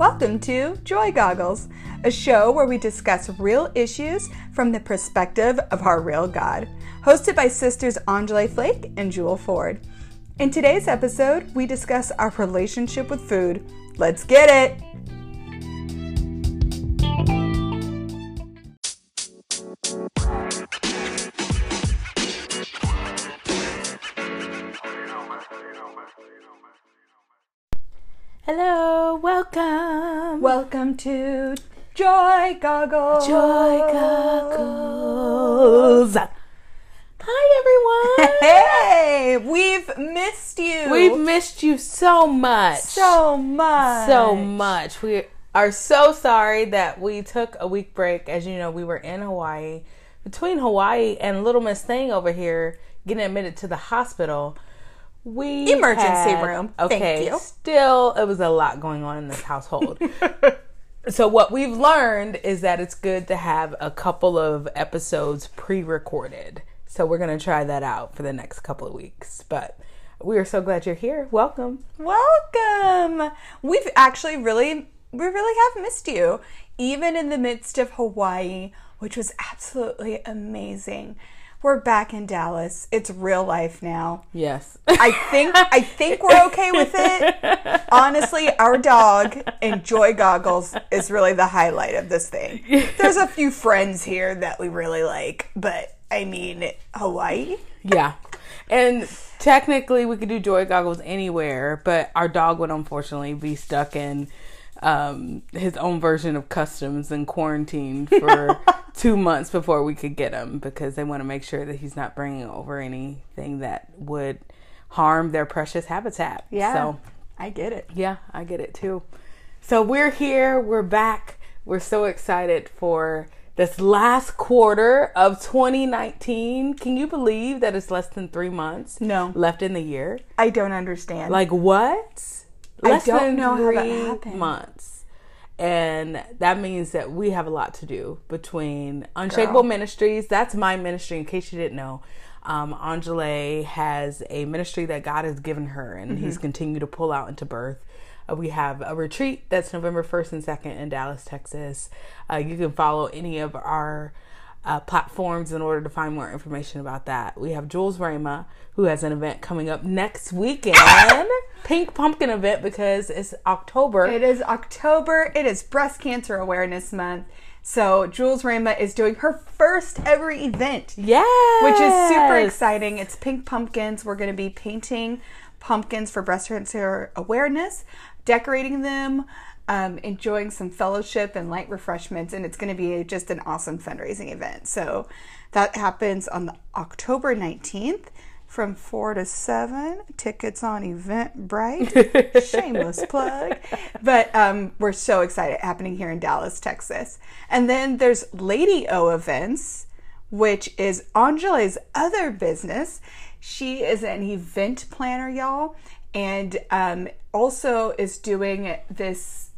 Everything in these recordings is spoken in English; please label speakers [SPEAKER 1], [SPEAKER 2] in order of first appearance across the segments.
[SPEAKER 1] Welcome to Joy Goggles, a show where we discuss real issues from the perspective of our real God. Hosted by sisters Angela Flake and Jewel Ford. In today's episode, we discuss our relationship with food. Let's get it!
[SPEAKER 2] Hello, welcome.
[SPEAKER 1] Welcome to Joy Goggles.
[SPEAKER 2] Joy Goggles. Hi, everyone.
[SPEAKER 1] Hey, we've missed you.
[SPEAKER 2] We've missed you so much.
[SPEAKER 1] So much.
[SPEAKER 2] We are so sorry that we took a week break. As you know, we were in Hawaii. Between Hawaii and Little Miss Thing over here getting admitted to the hospital,
[SPEAKER 1] emergency room.
[SPEAKER 2] Okay,
[SPEAKER 1] thank you.
[SPEAKER 2] Still, it was a lot going on in this household. So what we've learned is that it's good to have a couple of episodes pre-recorded. So we're going to try that out for the next couple of weeks. But we are so glad you're here. Welcome.
[SPEAKER 1] Welcome. We've actually we really have missed you. Even in the midst of Hawaii, which was absolutely amazing. We're back in Dallas. It's real life now.
[SPEAKER 2] Yes.
[SPEAKER 1] I think we're okay with it. Honestly, our dog and Joy Goggles is really the highlight of this thing. There's a few friends here that we really like, but I mean, Hawaii?
[SPEAKER 2] Yeah. And technically we could do Joy Goggles anywhere, but our dog would unfortunately be stuck in his own version of customs and quarantined for 2 months before we could get him, because they want to make sure that he's not bringing over anything that would harm their precious habitat.
[SPEAKER 1] Yeah,
[SPEAKER 2] so
[SPEAKER 1] I get it.
[SPEAKER 2] Yeah, I get it too. So we're here. We're back. We're so excited for this last quarter of 2019. Can you believe that it's less than 3 months left in the year?
[SPEAKER 1] I don't understand.
[SPEAKER 2] Like what?
[SPEAKER 1] Less I don't know how that happened.
[SPEAKER 2] Months. And that means that we have a lot to do between Unshakable Ministries. That's my ministry, in case you didn't know. Angela has a ministry that God has given her, and He's continued to pull out into birth. We have a retreat that's November 1st and 2nd in Dallas, Texas. You can follow any of our platforms in order to find more information about that. We have Jules Rama, who has an event coming up next weekend. Pink Pumpkin event, because it's October.
[SPEAKER 1] It is October. It is Breast Cancer Awareness Month. So Jules Rama is doing her first ever event.
[SPEAKER 2] Yes.
[SPEAKER 1] Which is super exciting. It's Pink Pumpkins. We're going to be painting pumpkins for breast cancer awareness, decorating them, enjoying some fellowship and light refreshments, and it's going to be just an awesome fundraising event. So that happens on October 19th from 4 to 7. Tickets on Eventbrite. Shameless plug. But we're so excited, happening here in Dallas, Texas. And then there's Lady O Events, which is Angela's other business. She is an event planner, y'all, and also is doing this.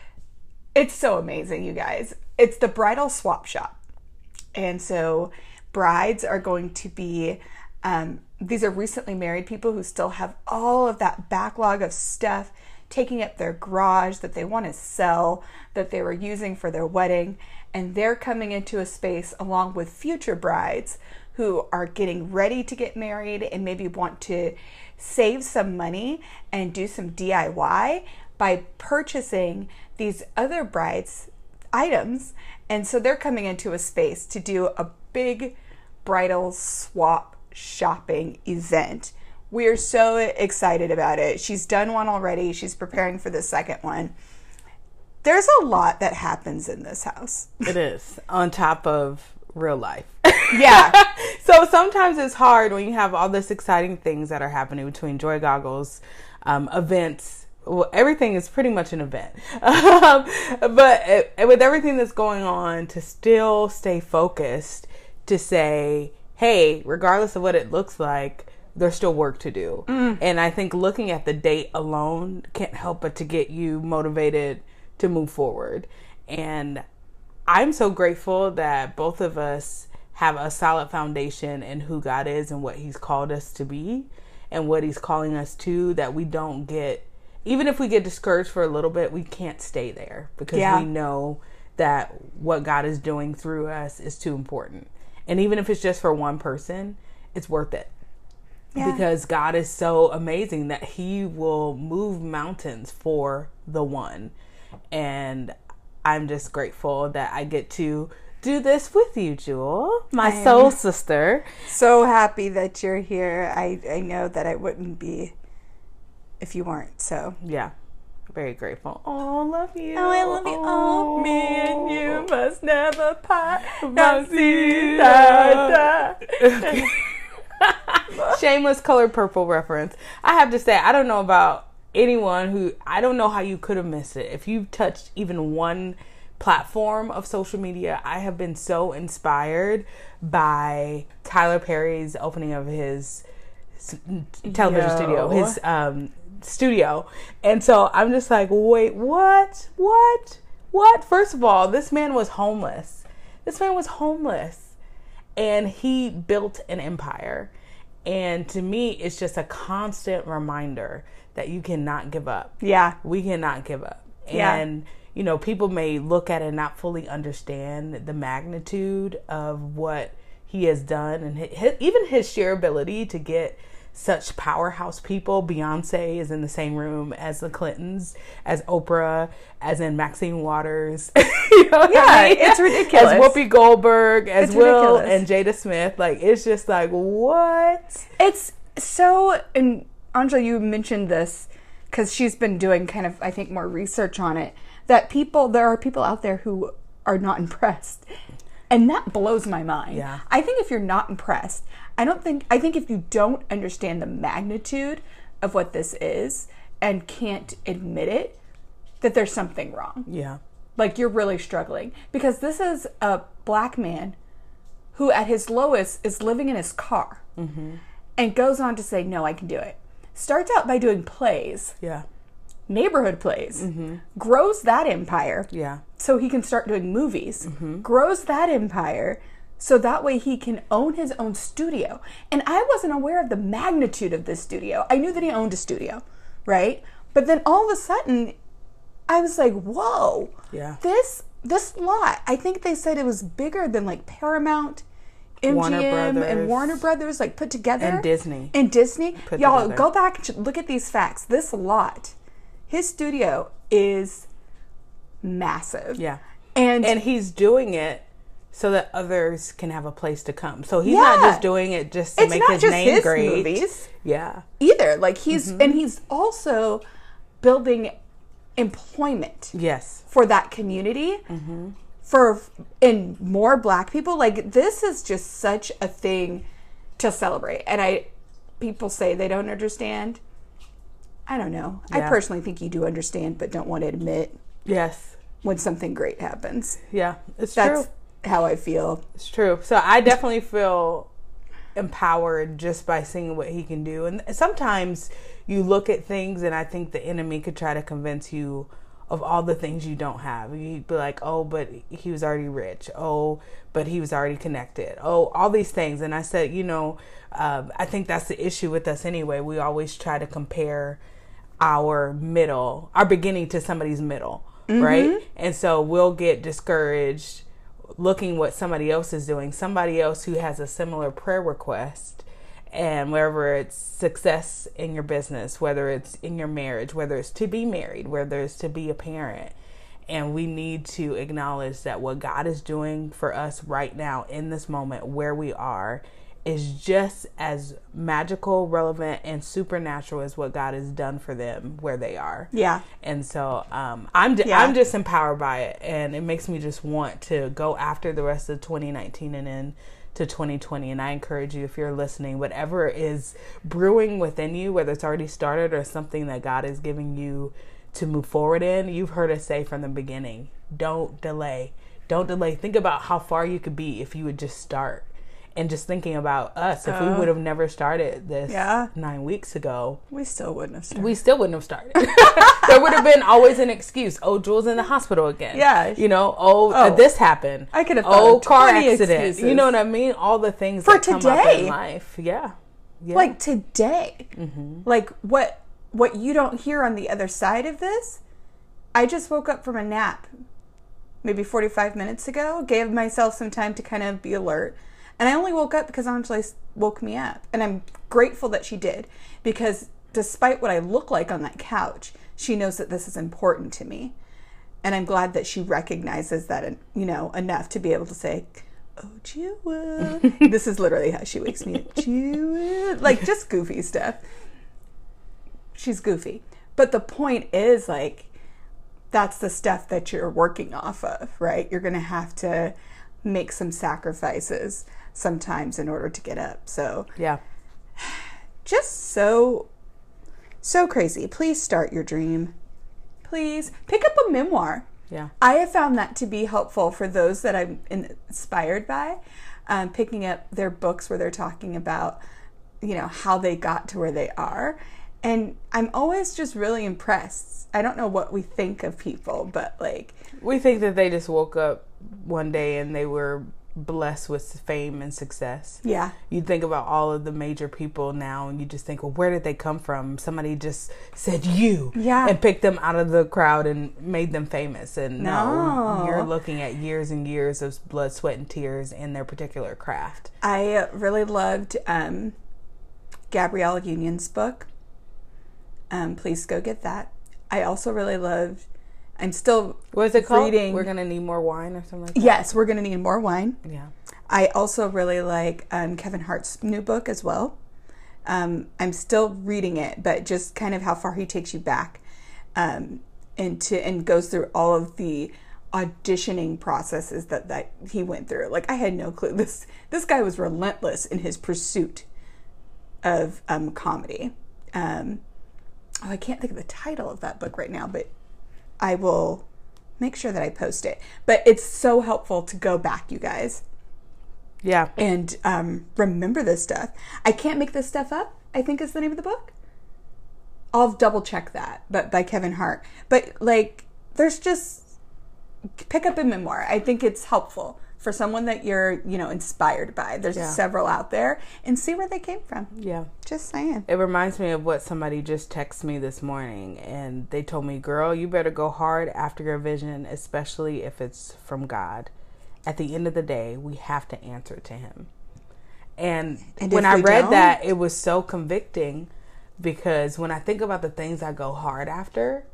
[SPEAKER 1] It's so amazing, you guys. It's the Bridal Swap Shop. And so brides are going to be, these are recently married people who still have all of that backlog of stuff taking up their garage that they want to sell, that they were using for their wedding. And they're coming into a space along with future brides who are getting ready to get married and maybe want to save some money and do some DIY by purchasing these other brides' items. And so they're coming into a space to do a big bridal swap shopping event. We are so excited about it. She's done one already. She's preparing for the second one. There's a lot that happens in this house.
[SPEAKER 2] It is, on top of real life.
[SPEAKER 1] Yeah.
[SPEAKER 2] So sometimes it's hard when you have all this exciting things that are happening between Joy Goggles, events. Well, everything is pretty much an event. But with everything that's going on, to still stay focused, to say, hey, regardless of what it looks like, there's still work to do. And I think looking at the date alone can't help but to get you motivated to move forward. And I'm so grateful that both of us have a solid foundation in who God is and what He's called us to be and what He's calling us to, that we don't get even if we get discouraged for a little bit, we can't stay there because we know that what God is doing through us is too important. And even if it's just for one person, it's worth it. Yeah. Because God is so amazing that he will move mountains for the one. And I'm just grateful that I get to do this with you, Jewel, my soul sister.
[SPEAKER 1] So happy that you're here. I know that I wouldn't be if you weren't. So
[SPEAKER 2] yeah, very grateful. Oh, love you.
[SPEAKER 1] Oh, I love you. Oh, me and you must never part.
[SPEAKER 2] Shameless Colored Purple reference. I have to say, I don't know about anyone who, I don't know how you could have missed it. If you've touched even one platform of social media, I have been so inspired by Tyler Perry's opening of his television studio, his studio. And so I'm just like, wait, what? First of all, this man was homeless. And he built an empire. And to me, it's just a constant reminder that you cannot give up.
[SPEAKER 1] Yeah.
[SPEAKER 2] We cannot give up.
[SPEAKER 1] Yeah.
[SPEAKER 2] And, you know, people may look at it and not fully understand the magnitude of what he has done. And even his sheer ability to get such powerhouse people. Beyonce is in the same room as the Clintons, as Oprah, as in Maxine Waters. You know what I mean?
[SPEAKER 1] It's ridiculous.
[SPEAKER 2] As Whoopi Goldberg, as Will and Jada Smith. Like, it's just like, what?
[SPEAKER 1] It's so, and Angela, you mentioned this because she's been doing kind of, I think, more research on it, that there are people out there who are not impressed. And that blows my mind.
[SPEAKER 2] Yeah.
[SPEAKER 1] I think if you're not impressed, I think if you don't understand the magnitude of what this is and can't admit it, that there's something wrong.
[SPEAKER 2] Yeah.
[SPEAKER 1] Like, you're really struggling. Because this is a black man who at his lowest is living in his car. Mm-hmm. And goes on to say, no, I can do it. Starts out by doing plays.
[SPEAKER 2] Yeah.
[SPEAKER 1] Neighborhood plays. Mm-hmm. Grows that empire.
[SPEAKER 2] Yeah.
[SPEAKER 1] So he can start doing movies. Mm-hmm. Grows that empire. So that way he can own his own studio. And I wasn't aware of the magnitude of this studio. I knew that he owned a studio, right? But then all of a sudden, I was like, whoa.
[SPEAKER 2] Yeah.
[SPEAKER 1] This lot, I think they said it was bigger than like Paramount, MGM, and Warner Brothers, like put together.
[SPEAKER 2] And Disney.
[SPEAKER 1] Y'all, together. Go back and look at these facts. This lot, his studio is massive.
[SPEAKER 2] Yeah.
[SPEAKER 1] And
[SPEAKER 2] he's doing it so that others can have a place to come. So he's not just doing it just to make his name great. It's not just his movies. Yeah.
[SPEAKER 1] Either. Like, and he's also building employment.
[SPEAKER 2] Yes.
[SPEAKER 1] For that community. Mm-hmm. And more black people. Like, this is just such a thing to celebrate. And people say they don't understand. I don't know. Yeah. I personally think you do understand, but don't want to admit.
[SPEAKER 2] Yes.
[SPEAKER 1] When something great happens.
[SPEAKER 2] Yeah, it's true.
[SPEAKER 1] That's how I feel.
[SPEAKER 2] It's true. So I definitely feel empowered just by seeing what he can do. And sometimes you look at things and I think the enemy could try to convince you of all the things you don't have. You'd be like, oh, but he was already rich. Oh, but he was already connected. Oh, all these things. And I said, I think that's the issue with us anyway. We always try to compare our beginning to somebody's middle. Mm-hmm. Right? And so we'll get discouraged looking what somebody else is doing, somebody else who has a similar prayer request, and whether it's success in your business, whether it's in your marriage, whether it's to be married, whether it's to be a parent. And we need to acknowledge that what God is doing for us right now in this moment where we are is just as magical, relevant, and supernatural as what God has done for them where they are.
[SPEAKER 1] Yeah.
[SPEAKER 2] And so I'm just empowered by it, and it makes me just want to go after the rest of 2019 and then to 2020. And I encourage you, if you're listening, whatever is brewing within you, whether it's already started or something that God is giving you to move forward in, you've heard us say from the beginning, don't delay. Don't delay. Think about how far you could be if you would just start. And just thinking about us, if we would have never started this 9 weeks ago,
[SPEAKER 1] we still wouldn't have started.
[SPEAKER 2] There would have been always an excuse. Oh, Jules in the hospital again.
[SPEAKER 1] Yeah.
[SPEAKER 2] This happened.
[SPEAKER 1] I could have thought of
[SPEAKER 2] car accident.
[SPEAKER 1] Excuses.
[SPEAKER 2] You know what I mean? All the things
[SPEAKER 1] for
[SPEAKER 2] that
[SPEAKER 1] today.
[SPEAKER 2] come up in life. Yeah.
[SPEAKER 1] Like today. Mm-hmm. Like what what you don't hear on the other side of this, I just woke up from a nap maybe 45 minutes ago, gave myself some time to kind of be alert. And I only woke up because Angela woke me up. And I'm grateful that she did, because despite what I look like on that couch, she knows that this is important to me. And I'm glad that she recognizes that, you know, enough to be able to say, oh, Jewel. This is literally how she wakes me up. Jewel. Like, just goofy stuff. She's goofy. But the point is, like, that's the stuff that you're working off of, right? You're going to have to make some sacrifices sometimes in order to get up. So,
[SPEAKER 2] yeah.
[SPEAKER 1] Just so crazy. Please start your dream. Please pick up a memoir.
[SPEAKER 2] Yeah.
[SPEAKER 1] I have found that to be helpful for those that I'm inspired by, picking up their books where they're talking about, you know, how they got to where they are. And I'm always just really impressed. I don't know what we think of people, but like...
[SPEAKER 2] We think that they just woke up one day and they were blessed with fame and success.
[SPEAKER 1] Yeah.
[SPEAKER 2] You think about all of the major people now and you just think, well, where did they come from? Somebody just said you.
[SPEAKER 1] Yeah.
[SPEAKER 2] And picked them out of the crowd and made them famous. And
[SPEAKER 1] No.
[SPEAKER 2] You're looking at years and years of blood, sweat, and tears in their particular craft.
[SPEAKER 1] I really loved Gabrielle Union's book. Please go get that. I also really loved, I'm still
[SPEAKER 2] What is it called?
[SPEAKER 1] reading.
[SPEAKER 2] We're going to need more wine or something like that?
[SPEAKER 1] Yes, we're going to need more wine.
[SPEAKER 2] Yeah.
[SPEAKER 1] I also really like Kevin Hart's new book as well. I'm still reading it, but just kind of how far he takes you back and goes through all of the auditioning processes that he went through. Like, I had no clue. This guy was relentless in his pursuit of comedy. I can't think of the title of that book right now, but I will make sure that I post it. But it's so helpful to go back, you guys.
[SPEAKER 2] Yeah.
[SPEAKER 1] And remember this stuff. I Can't Make This Stuff Up, I think is the name of the book. I'll double check that, but by Kevin Hart. But like, there's just, pick up a memoir. I think it's helpful for someone that you're, you know, inspired by. There's several out there, and see where they came from.
[SPEAKER 2] Yeah.
[SPEAKER 1] Just saying.
[SPEAKER 2] It reminds me of what somebody just texted me this morning, and they told me, girl, you better go hard after your vision, especially if it's from God. At the end of the day, we have to answer to him. And when I read that, it was so convicting, because when I think about the things I go hard after,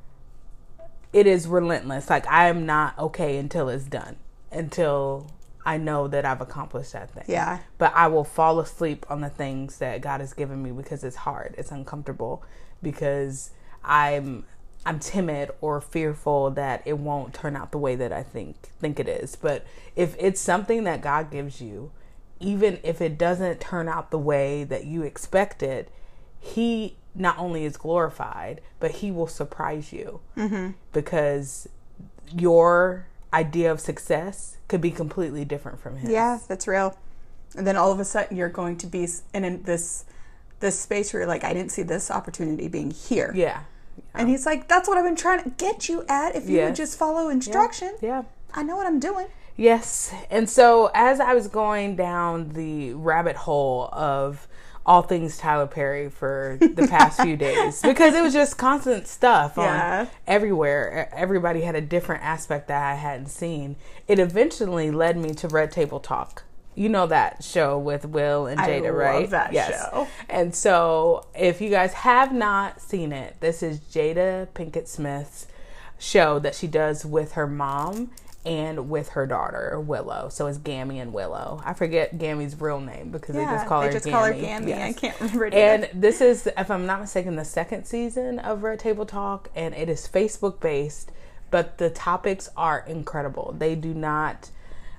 [SPEAKER 2] it is relentless. Like, I am not okay until it's done, until I know that I've accomplished that thing.
[SPEAKER 1] Yeah.
[SPEAKER 2] But I will fall asleep on the things that God has given me because it's hard, it's uncomfortable, because I'm timid or fearful that it won't turn out the way that I think it is. But if it's something that God gives you, even if it doesn't turn out the way that you expected, he not only is glorified, but he will surprise you. Mm-hmm. Because your idea of success could be completely different from his.
[SPEAKER 1] Yeah, that's real. And then all of a sudden you're going to be in this space where you're like, I didn't see this opportunity being here.
[SPEAKER 2] Yeah.
[SPEAKER 1] And he's like, that's what I've been trying to get you at. If you would just follow instruction.
[SPEAKER 2] Yeah.
[SPEAKER 1] I know what I'm doing.
[SPEAKER 2] Yes. And so as I was going down the rabbit hole of all things Tyler Perry for the past few days, because it was just constant stuff on everywhere. Everybody had a different aspect that I hadn't seen. It eventually led me to Red Table Talk. You know that show with Will and Jada, right? I love
[SPEAKER 1] that show.
[SPEAKER 2] And so if you guys have not seen it, this is Jada Pinkett Smith's show that she does with her mom and with her daughter, Willow. So it's Gammy and Willow. I forget Gammy's real name because they just call her Gammy.
[SPEAKER 1] Yes. I can't remember it
[SPEAKER 2] And
[SPEAKER 1] either.
[SPEAKER 2] this is, if I'm not mistaken, the second season of Red Table Talk, and it is Facebook based, but the topics are incredible. They do not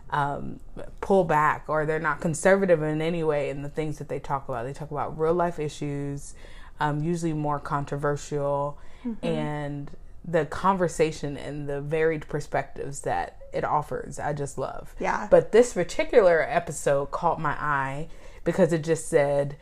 [SPEAKER 2] pull back, or they're not conservative in any way in the things that they talk about. They talk about real life issues, usually more controversial, and the conversation and the varied perspectives that it offers, I just love.
[SPEAKER 1] Yeah.
[SPEAKER 2] But this particular episode caught my eye because it just said,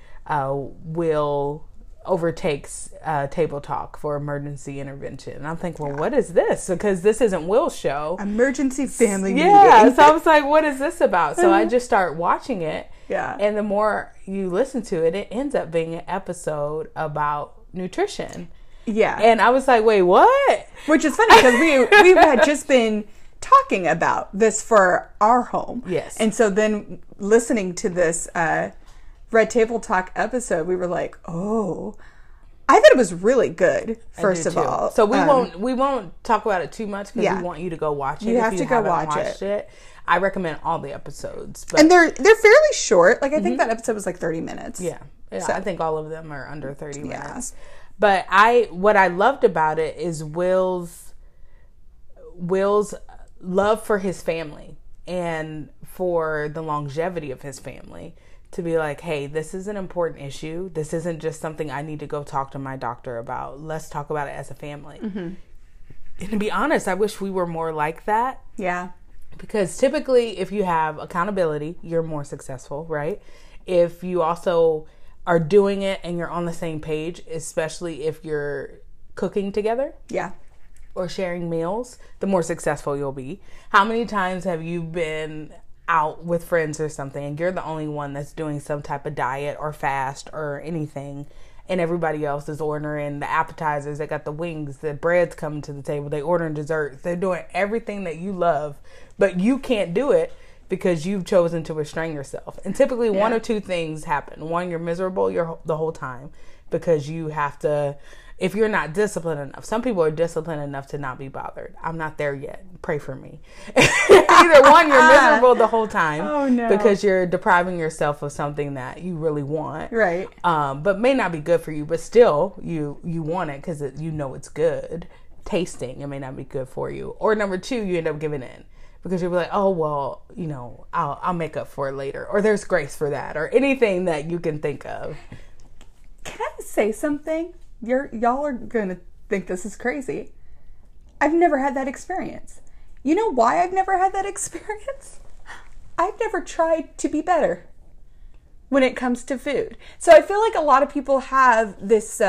[SPEAKER 2] Will overtakes Table Talk for emergency intervention. And I'm thinking, well, what is this? Because this isn't Will's show.
[SPEAKER 1] Emergency family meeting.
[SPEAKER 2] Yeah. So I was like, what is this about? So I just start watching it.
[SPEAKER 1] Yeah.
[SPEAKER 2] And the more you listen to it, it ends up being an episode about nutrition.
[SPEAKER 1] Yeah.
[SPEAKER 2] And I was like, wait, what?
[SPEAKER 1] Which is funny because we had just been talking about this for our home.
[SPEAKER 2] Yes.
[SPEAKER 1] And so then listening to this Red Table Talk episode, we were like, oh, I thought it was really good, first of all.
[SPEAKER 2] So we won't talk about it too much because we want you to go watch it.
[SPEAKER 1] You have to go watch it.
[SPEAKER 2] I recommend all the episodes. But,
[SPEAKER 1] and they're fairly short. Like, I think that episode was like 30 minutes.
[SPEAKER 2] Yeah. So, I think all of them are under 30 minutes.
[SPEAKER 1] Yeah.
[SPEAKER 2] But what I loved about it is Will's love for his family and for the longevity of his family, to be like, hey, this is an important issue. This isn't just something I need to go talk to my doctor about. Let's talk about it as a family. Mm-hmm. And to be honest, I wish we were more like that.
[SPEAKER 1] Yeah.
[SPEAKER 2] Because typically, if you have accountability, you're more successful, right? If you also are doing it and you're on the same page, especially if you're cooking together.
[SPEAKER 1] Yeah.
[SPEAKER 2] Or sharing meals, the more successful you'll be. How many times have you been out with friends or something and you're the only one that's doing some type of diet or fast or anything, and everybody else is ordering the appetizers, they got the wings, the bread's coming to the table, they ordering desserts, they're doing everything that you love, but you can't do it because you've chosen to restrain yourself. And typically one or two things happen. One, you're miserable the whole time because you have to, if you're not disciplined enough. Some people are disciplined enough to not be bothered. I'm not there yet. Pray for me. Either one, you're miserable the whole time because you're depriving yourself of something that you really want.
[SPEAKER 1] Right.
[SPEAKER 2] But may not be good for you, but still you want it because you know it's good. Tasting, it may not be good for you. Or number two, you end up giving in because you'll be like, oh, well, I'll make up for it later. Or there's grace for that, or anything that you can think of.
[SPEAKER 1] Can I say something? Y'all are going to think this is crazy. I've never had that experience. You know why I've never had that experience? I've never tried to be better when it comes to food. So I feel like a lot of people have this,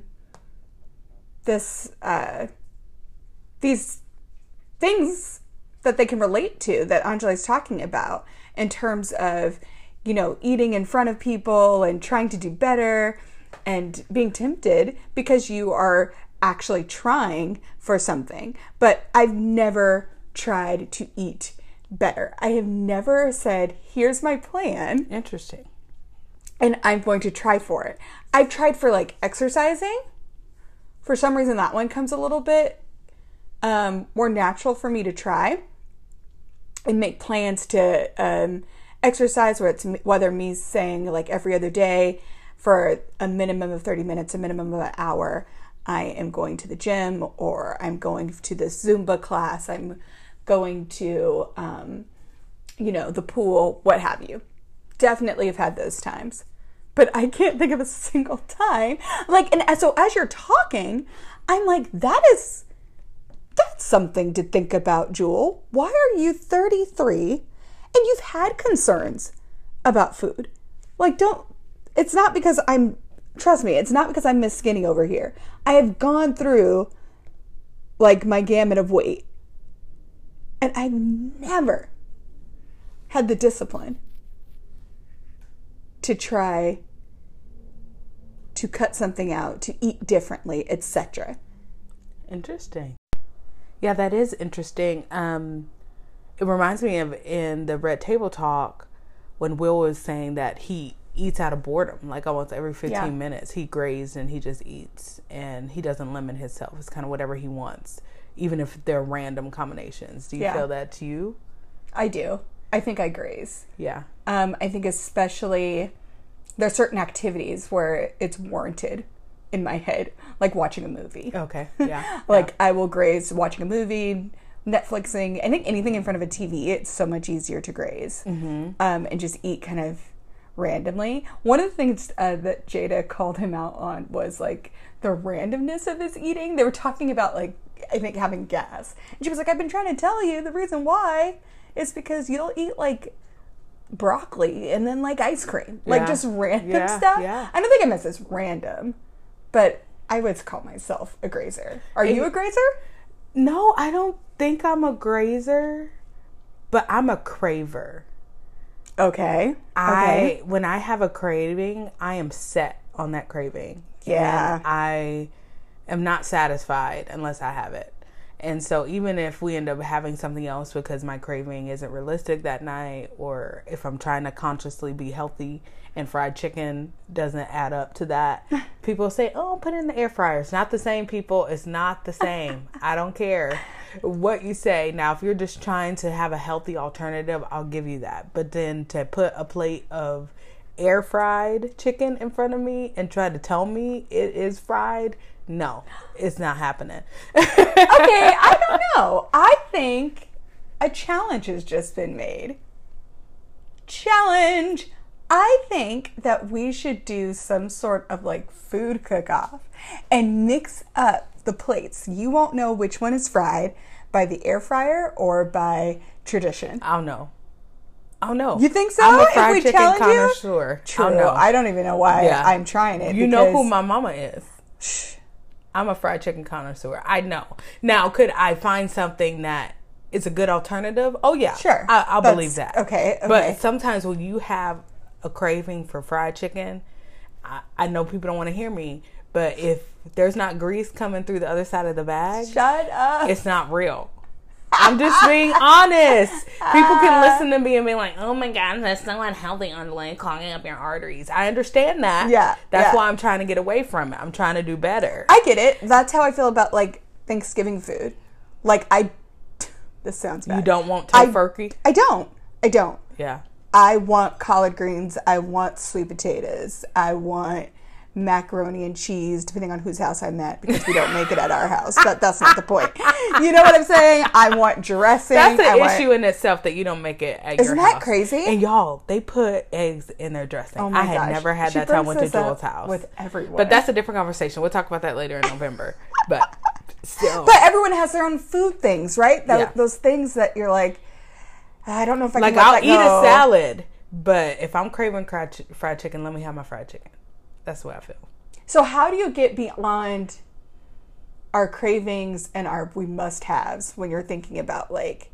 [SPEAKER 1] these things that they can relate to that Anjali's talking about in terms of, eating in front of people and trying to do better and being tempted because you are actually trying for something. But I've never tried to eat better. I have never said, here's my plan.
[SPEAKER 2] Interesting.
[SPEAKER 1] And I'm going to try for it. I've tried for exercising. For some reason, that one comes a little bit more natural for me to try and make plans to exercise, whether me saying every other day, for a minimum of 30 minutes, a minimum of an hour, I am going to the gym, or I'm going to this Zumba class, I'm going to, the pool, what have you. Definitely have had those times. But I can't think of a single time. And so as you're talking, I'm like, that's something to think about, Jewel. Why are you 33 and you've had concerns about food? It's not because trust me, it's not because I'm Miss Skinny over here. I have gone through my gamut of weight. And I've never had the discipline to try to cut something out, to eat differently, etc.
[SPEAKER 2] Interesting. Yeah, that is interesting. It reminds me of in the Red Table Talk when Will was saying that he eats out of boredom, almost every 15 minutes he grazed and he just eats and he doesn't limit himself. It's kind of whatever he wants, even if they're random combinations. Do you feel that to you?
[SPEAKER 1] I do. I think I graze.
[SPEAKER 2] Yeah.
[SPEAKER 1] I think especially there's certain activities where it's warranted in my head, like watching a movie.
[SPEAKER 2] Okay. Yeah.
[SPEAKER 1] I will graze watching a movie, Netflixing. I think anything in front of a TV, it's so much easier to graze. Mm-hmm. And just eat kind of randomly. One of the things that Jada called him out on was the randomness of his eating. They were talking about I think having gas, and she was like, I've been trying to tell you the reason why is because you'll eat broccoli and then ice cream, just random stuff. I don't think I'm as random, but I would call myself a grazer. Are you a grazer?
[SPEAKER 2] No, I don't think I'm a grazer, but I'm a craver.
[SPEAKER 1] Okay.
[SPEAKER 2] When I have a craving, I am set on that craving.
[SPEAKER 1] Yeah.
[SPEAKER 2] And I am not satisfied unless I have it. And so even if we end up having something else because my craving isn't realistic that night, or if I'm trying to consciously be healthy and fried chicken doesn't add up to that, people say, oh, put it in the air fryer. It's not the same, people. It's not the same. I don't care what you say. Now, if you're just trying to have a healthy alternative, I'll give you that. But then to put a plate of air fried chicken in front of me and try to tell me it is fried, no, it's not happening.
[SPEAKER 1] Okay, I don't know. I think a challenge has just been made. Challenge! I think that we should do some sort of like food cook-off and mix up the plates. You won't know which one is fried by the air fryer or by tradition.
[SPEAKER 2] I'll know. I'll know.
[SPEAKER 1] You think so?
[SPEAKER 2] I'm a fried
[SPEAKER 1] if we
[SPEAKER 2] chicken
[SPEAKER 1] challenge
[SPEAKER 2] connoisseur.
[SPEAKER 1] True.
[SPEAKER 2] I'll know.
[SPEAKER 1] I don't even know why I'm trying it.
[SPEAKER 2] You know who my mama is. I'm a fried chicken connoisseur. I know. Now, could I find something that is a good alternative? Oh, yeah.
[SPEAKER 1] Sure.
[SPEAKER 2] I'll believe that.
[SPEAKER 1] Okay.
[SPEAKER 2] But sometimes when you have a craving for fried chicken, I know people don't want to hear me, but if there's not grease coming through the other side of the bag,
[SPEAKER 1] shut up.
[SPEAKER 2] It's not real. I'm just being honest. People can listen to me and be like, oh my God, that's so unhealthy, underlying clogging up your arteries. I understand that.
[SPEAKER 1] Yeah.
[SPEAKER 2] That's why I'm trying to get away from it. I'm trying to do better.
[SPEAKER 1] I get it. That's how I feel about like Thanksgiving food. Like this sounds bad.
[SPEAKER 2] You don't want tofurkey?
[SPEAKER 1] I don't.
[SPEAKER 2] Yeah.
[SPEAKER 1] I want collard greens. I want sweet potatoes. I want macaroni and cheese, depending on whose house I'm at, because we don't make it at our house. But that's not the point. You know what I'm saying? I want dressing.
[SPEAKER 2] That's an issue in itself that you don't make it at your house.
[SPEAKER 1] Isn't that crazy?
[SPEAKER 2] And y'all, they put eggs in their dressing.
[SPEAKER 1] Oh my gosh.
[SPEAKER 2] I had never had that till I went to Joel's house.
[SPEAKER 1] With everyone.
[SPEAKER 2] But that's a different conversation. We'll talk about that later in November. But still.
[SPEAKER 1] But everyone has their own food things, right? Those things that you're like, I don't know if I can let
[SPEAKER 2] I'll
[SPEAKER 1] that
[SPEAKER 2] eat
[SPEAKER 1] go.
[SPEAKER 2] a salad, but if I'm craving fried chicken, let me have my fried chicken. That's the way I feel.
[SPEAKER 1] So how do you get beyond our cravings and our we must-haves when you're thinking about like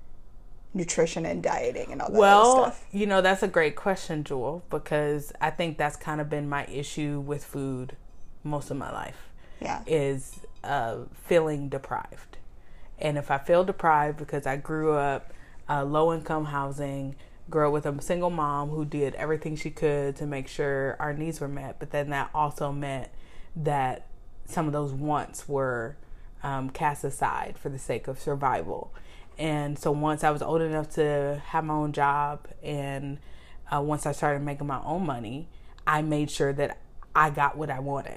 [SPEAKER 1] nutrition and dieting and all that other stuff?
[SPEAKER 2] Well, that's a great question, Jewel, because I think that's kind of been my issue with food most of my life.
[SPEAKER 1] Yeah.
[SPEAKER 2] Is feeling deprived. And if I feel deprived because I grew up low-income housing, grew up with a single mom who did everything she could to make sure our needs were met, but then that also meant that some of those wants were cast aside for the sake of survival. And so once I was old enough to have my own job, and once I started making my own money, I made sure that I got what I wanted.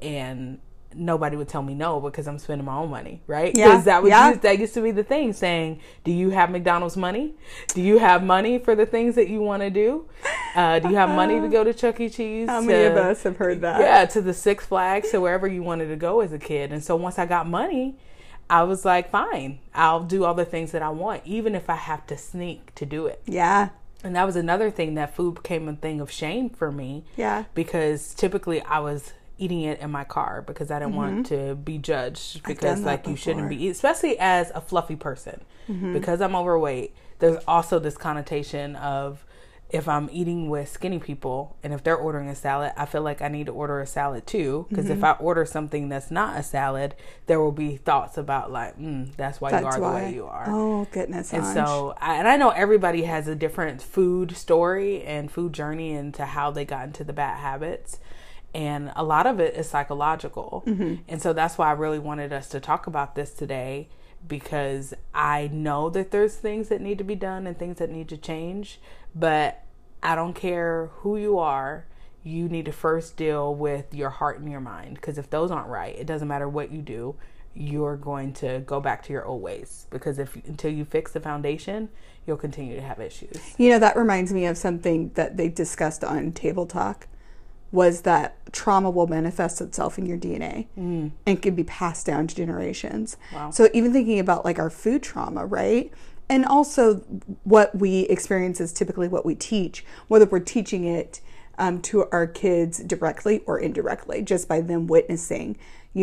[SPEAKER 2] And nobody would tell me no because I'm spending my own money, right? Because that used to be the thing, saying, do you have McDonald's money? Do you have money for the things that you want to do? Do you have money to go to Chuck E. Cheese?
[SPEAKER 1] How many of us have heard that?
[SPEAKER 2] Yeah, to the Six Flags, to wherever you wanted to go as a kid. And so once I got money, I was like, fine, I'll do all the things that I want, even if I have to sneak to do it.
[SPEAKER 1] Yeah.
[SPEAKER 2] And that was another thing, that food became a thing of shame for me.
[SPEAKER 1] Yeah.
[SPEAKER 2] Because typically I was eating it in my car because I didn't want to be judged, because you shouldn't be eating, especially as a fluffy person. Because I'm overweight, there's also this connotation of, if I'm eating with skinny people and if they're ordering a salad, I feel like I need to order a salad too, because if I order something that's not a salad, there will be thoughts about like, that's why you are the way you are.
[SPEAKER 1] Oh goodness.
[SPEAKER 2] And so I know everybody has a different food story and food journey into how they got into the bad habits. And a lot of it is psychological. And so that's why I really wanted us to talk about this today, because I know that there's things that need to be done and things that need to change, but I don't care who you are. You need to first deal with your heart and your mind, because if those aren't right, it doesn't matter what you do, you're going to go back to your old ways, because until you fix the foundation, you'll continue to have issues.
[SPEAKER 1] That reminds me of something that they discussed on Table Talk, was that trauma will manifest itself in your DNA and can be passed down to generations.
[SPEAKER 2] Wow.
[SPEAKER 1] So even thinking about like our food trauma, right? And also what we experience is typically what we teach, whether we're teaching it to our kids directly or indirectly, just by them witnessing,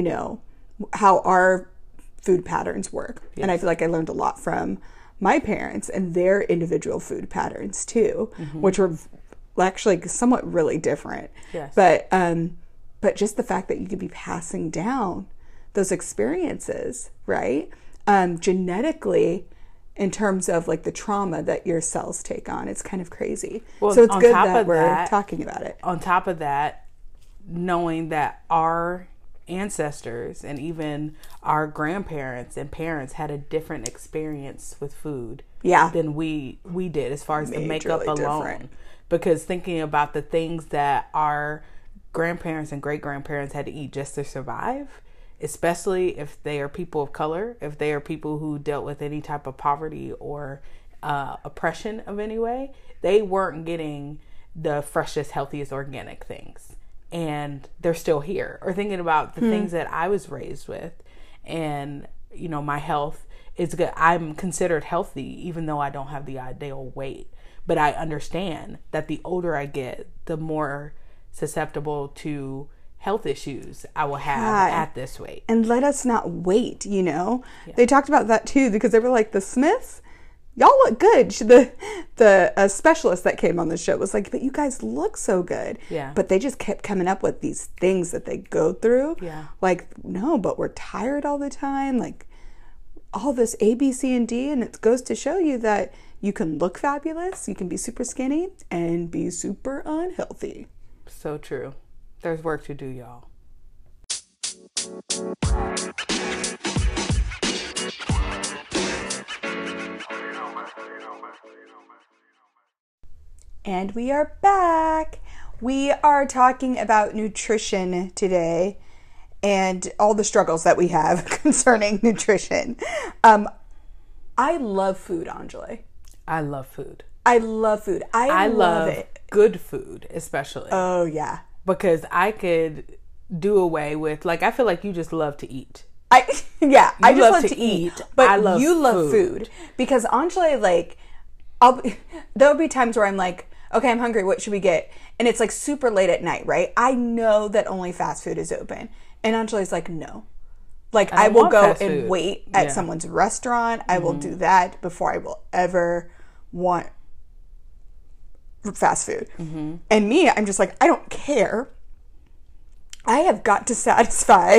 [SPEAKER 1] how our food patterns work. Yes. And I feel like I learned a lot from my parents and their individual food patterns too, which were actually somewhat really different. Yes. but just the fact that you could be passing down those experiences, right? Genetically, in terms of like the trauma that your cells take on, it's kind of crazy. Well, so it's good that we're talking about it.
[SPEAKER 2] On top of that, knowing that our ancestors and even our grandparents and parents had a different experience with food than we did, as far as the makeup alone. Different. Because thinking about the things that our grandparents and great-grandparents had to eat just to survive, especially if they are people of color, if they are people who dealt with any type of poverty or oppression of any way, they weren't getting the freshest, healthiest organic things. And they're still here. Or thinking about the things that I was raised with, and you know, my health is good. I'm considered healthy even though I don't have the ideal weight. But I understand that the older I get, the more susceptible to health issues I will have at this weight.
[SPEAKER 1] And let us not wait, you know. They talked about that too, because they were like, the Smiths, y'all look good. The specialist that came on the show was like, but you guys look so good.
[SPEAKER 2] Yeah.
[SPEAKER 1] But they just kept coming up with these things that they go through.
[SPEAKER 2] Yeah.
[SPEAKER 1] Like, no, but we're tired all the time. Like, all this A, B, C, and D. And it goes to show you that you can look fabulous, you can be super skinny, and be super unhealthy.
[SPEAKER 2] So true. There's work to do, y'all.
[SPEAKER 1] And we are back. We are talking about nutrition today and all the struggles that we have concerning nutrition. I love food, Anjali.
[SPEAKER 2] I love food.
[SPEAKER 1] I love food. I love it.
[SPEAKER 2] Good food, especially.
[SPEAKER 1] Oh, yeah.
[SPEAKER 2] Because I could do away with, like, I feel like you just love to eat.
[SPEAKER 1] I just love to eat. But you love food. Because Anjali, like, there'll be times where I'm like, okay, I'm hungry. What should we get? And it's like super late at night, right? I know that only fast food is open. And Anjali's like, no. Like, I will go and wait at someone's restaurant. I will do that before I will ever want fast food. And me, I'm just like, I don't care. I have got to satisfy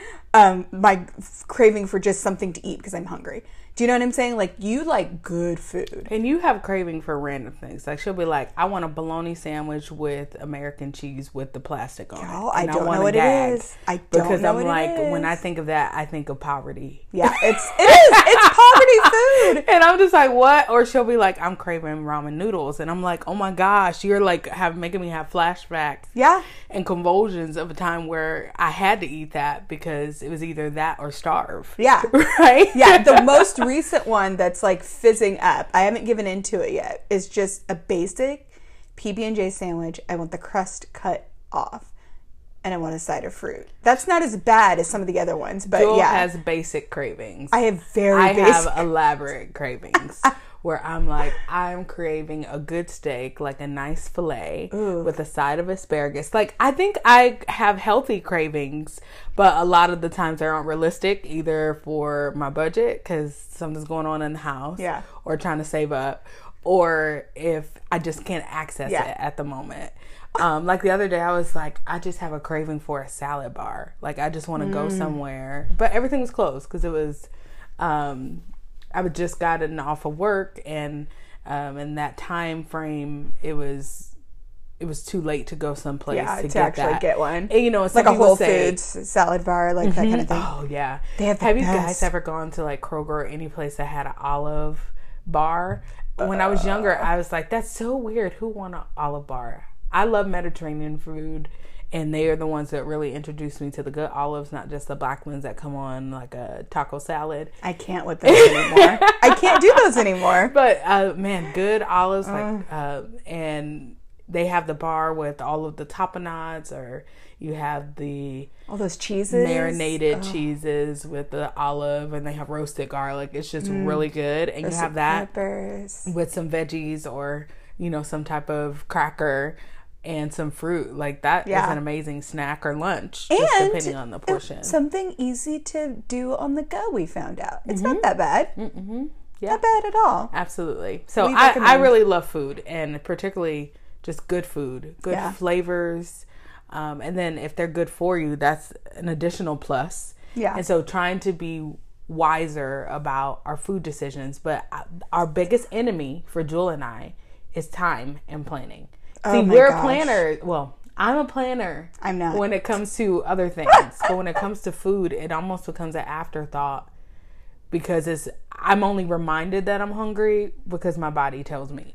[SPEAKER 1] my craving for just something to eat because I'm hungry. Do you know what I'm saying? Like, you like good food.
[SPEAKER 2] And you have craving for random things. Like, she'll be like, I want a bologna sandwich with American cheese with the plastic on it.
[SPEAKER 1] I don't know what it is. I don't know what it is.
[SPEAKER 2] Because I'm like, when I think of that, I think of poverty.
[SPEAKER 1] Yeah, it is. It's poverty food.
[SPEAKER 2] And I'm just like, what? Or she'll be like, I'm craving ramen noodles. And I'm like, oh my gosh, you're like making me have flashbacks.
[SPEAKER 1] Yeah.
[SPEAKER 2] And convulsions of a time where I had to eat that because it was either that or starve.
[SPEAKER 1] Yeah.
[SPEAKER 2] Right?
[SPEAKER 1] Yeah, the most recent one that's like fizzing up, I haven't given into it yet, is just a basic PB&J sandwich. I want the crust cut off and I want a side of fruit. That's not as bad as some of the other ones, but
[SPEAKER 2] Jewel
[SPEAKER 1] yeah.
[SPEAKER 2] has basic cravings.
[SPEAKER 1] I have
[SPEAKER 2] I have elaborate cravings where I'm like, I'm craving a good steak, like a nice filet with a side of asparagus. Like, I think I have healthy cravings, but a lot of the times they aren't realistic, either for my budget because something's going on in the house, or trying to save up, or if I just can't access it at the moment. Like the other day, I was like, I just have a craving for a salad bar. Like, I just want to go somewhere, but everything was closed because it was, I had just gotten off of work, and in that time frame, it was too late to go someplace to actually
[SPEAKER 1] get one.
[SPEAKER 2] And, you know, it's
[SPEAKER 1] like a Whole Foods salad bar, like that kind of thing.
[SPEAKER 2] Oh yeah,
[SPEAKER 1] have
[SPEAKER 2] you guys ever gone to like Kroger or any place that had an olive bar? When I was younger, I was like, that's so weird. Who want an olive bar? I love Mediterranean food, and they are the ones that really introduced me to the good olives, not just the black ones that come on like a taco salad.
[SPEAKER 1] I can't with those anymore. I can't do those anymore.
[SPEAKER 2] But man, good olives, and they have the bar with all of the tapenades, or you have
[SPEAKER 1] all those cheeses,
[SPEAKER 2] marinated cheeses with the olive, and they have roasted garlic. It's just really good, and roasted you have that peppers with some veggies, or you know, some type of cracker and some fruit. Like, that is an amazing snack or lunch, just depending on the portion.
[SPEAKER 1] Something easy to do on the go, we found out. It's not that bad. Yeah. Not bad at all.
[SPEAKER 2] Absolutely. So I really love food, and particularly just good food, good flavors. And then if they're good for you, that's an additional plus.
[SPEAKER 1] Yeah.
[SPEAKER 2] And so trying to be wiser about our food decisions. But our biggest enemy for Jewel and I is time and planning. See, we're planners. Well, I'm a planner.
[SPEAKER 1] I'm not.
[SPEAKER 2] When it comes to other things. But when it comes to food, it almost becomes an afterthought. Because I'm only reminded that I'm hungry because my body tells me.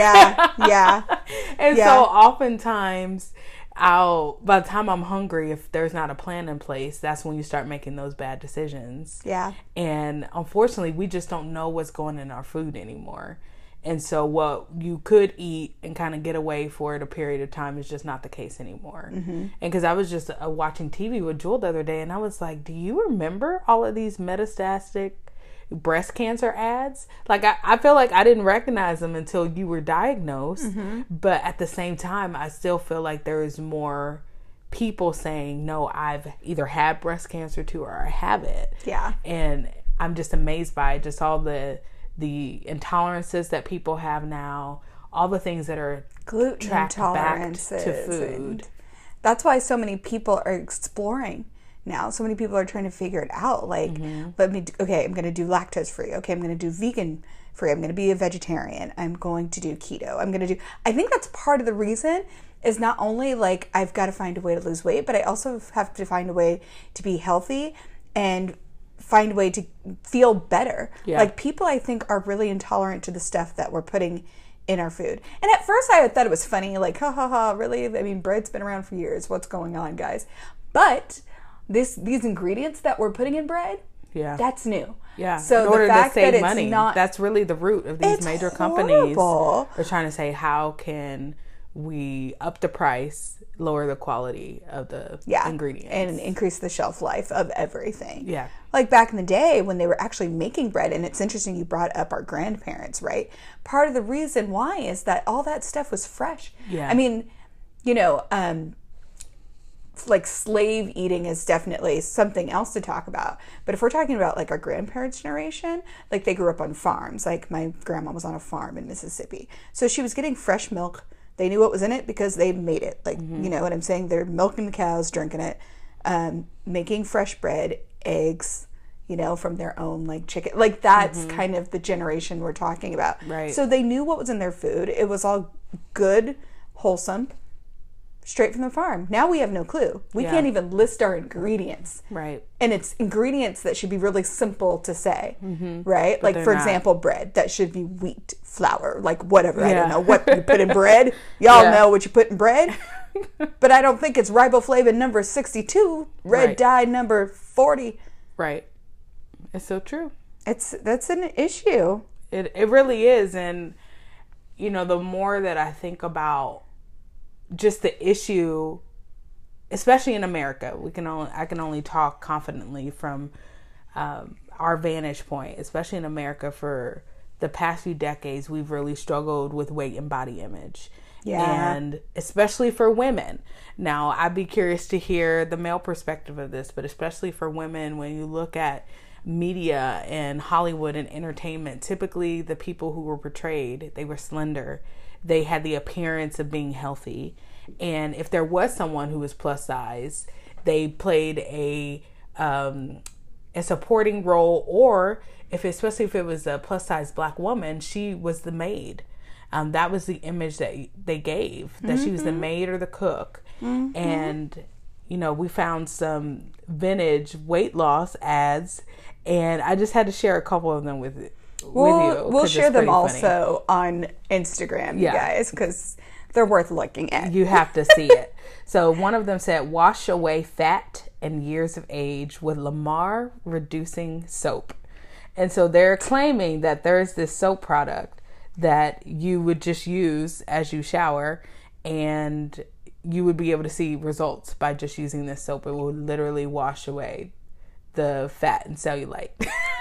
[SPEAKER 1] Yeah.
[SPEAKER 2] And so oftentimes by the time I'm hungry, if there's not a plan in place, that's when you start making those bad decisions.
[SPEAKER 1] Yeah.
[SPEAKER 2] And unfortunately, we just don't know what's going in our food anymore. And so what you could eat and kind of get away for it a period of time is just not the case anymore. And because I was just watching TV with Jewel the other day, and I was like, do you remember all of these metastatic breast cancer ads? Like, I feel like I didn't recognize them until you were diagnosed. But at the same time, I still feel like there is more people saying, no, I've either had breast cancer too, or I have it.
[SPEAKER 1] Yeah.
[SPEAKER 2] And I'm just amazed by just all the intolerances that people have now, all the things that are
[SPEAKER 1] gluten
[SPEAKER 2] tracked back
[SPEAKER 1] intolerances
[SPEAKER 2] to food.
[SPEAKER 1] That's why so many people are exploring now. So many people are trying to figure it out. Like, I'm going to do lactose free. Okay, I'm going to do vegan free. I'm going to be a vegetarian. I'm going to do keto. I think that's part of the reason is not only like I've got to find a way to lose weight, but I also have to find a way to be healthy and find a way to feel better.
[SPEAKER 2] Yeah.
[SPEAKER 1] Like, people, I think, are really intolerant to the stuff that we're putting in our food. And at first I thought it was funny, like, ha ha ha, really? I mean, bread's been around for years. What's going on, guys? But these ingredients that we're putting in bread, that's new.
[SPEAKER 2] Yeah.
[SPEAKER 1] So
[SPEAKER 2] in order
[SPEAKER 1] the fact
[SPEAKER 2] to save
[SPEAKER 1] that
[SPEAKER 2] money,
[SPEAKER 1] it's not,
[SPEAKER 2] that's really the root of these major companies. They're trying to say, how can we up the price, lower the quality of the ingredients,
[SPEAKER 1] and increase the shelf life of everything.
[SPEAKER 2] Yeah.
[SPEAKER 1] Like back in the day when they were actually making bread, and it's interesting you brought up our grandparents, right? Part of the reason why is that all that stuff was fresh.
[SPEAKER 2] Yeah.
[SPEAKER 1] I mean, like, slave eating is definitely something else to talk about. But if we're talking about like our grandparents' generation, like, they grew up on farms. Like, my grandma was on a farm in Mississippi. So she was getting fresh milk. They knew what was in it because they made it. Like, you know what I'm saying? They're milking the cows, drinking it, making fresh bread, eggs, from their own, like, chicken. Like, that's kind of the generation we're talking about.
[SPEAKER 2] Right.
[SPEAKER 1] So they knew what was in their food. It was all good, wholesome, straight from the farm. Now we have no clue. We can't even list our ingredients.
[SPEAKER 2] Right.
[SPEAKER 1] And it's ingredients that should be really simple to say, right?
[SPEAKER 2] But
[SPEAKER 1] like, for example, bread. That should be wheat, flour, like, whatever. I don't know what you put in bread. Y'all know what you put in bread. But I don't think it's riboflavin number 62, red dye number 40.
[SPEAKER 2] Right. It's so true.
[SPEAKER 1] That's an issue.
[SPEAKER 2] It really is. And, the more that I think about just the issue, especially in America, I can only talk confidently from our vantage point, especially in America. For the past few decades, we've really struggled with weight and body image.
[SPEAKER 1] Yeah.
[SPEAKER 2] And especially for women. Now, I'd be curious to hear the male perspective of this, but especially for women, when you look at media and Hollywood and entertainment, typically the people who were portrayed, they were slender. They had the appearance of being healthy. And if there was someone who was plus size, they played a supporting role, or especially if it was a plus size black woman, she was the maid. That was the image that they gave, that she was the maid or the cook. And, we found some vintage weight loss ads, and I just had to share a couple of them with you.
[SPEAKER 1] We'll share them also on Instagram, you guys, because they're worth looking at.
[SPEAKER 2] You have to see it. So one of them said, wash away fat and years of age with Lamar reducing soap. And so they're claiming that there's this soap product that you would just use as you shower, and you would be able to see results by just using this soap. It will literally wash away the fat and cellulite.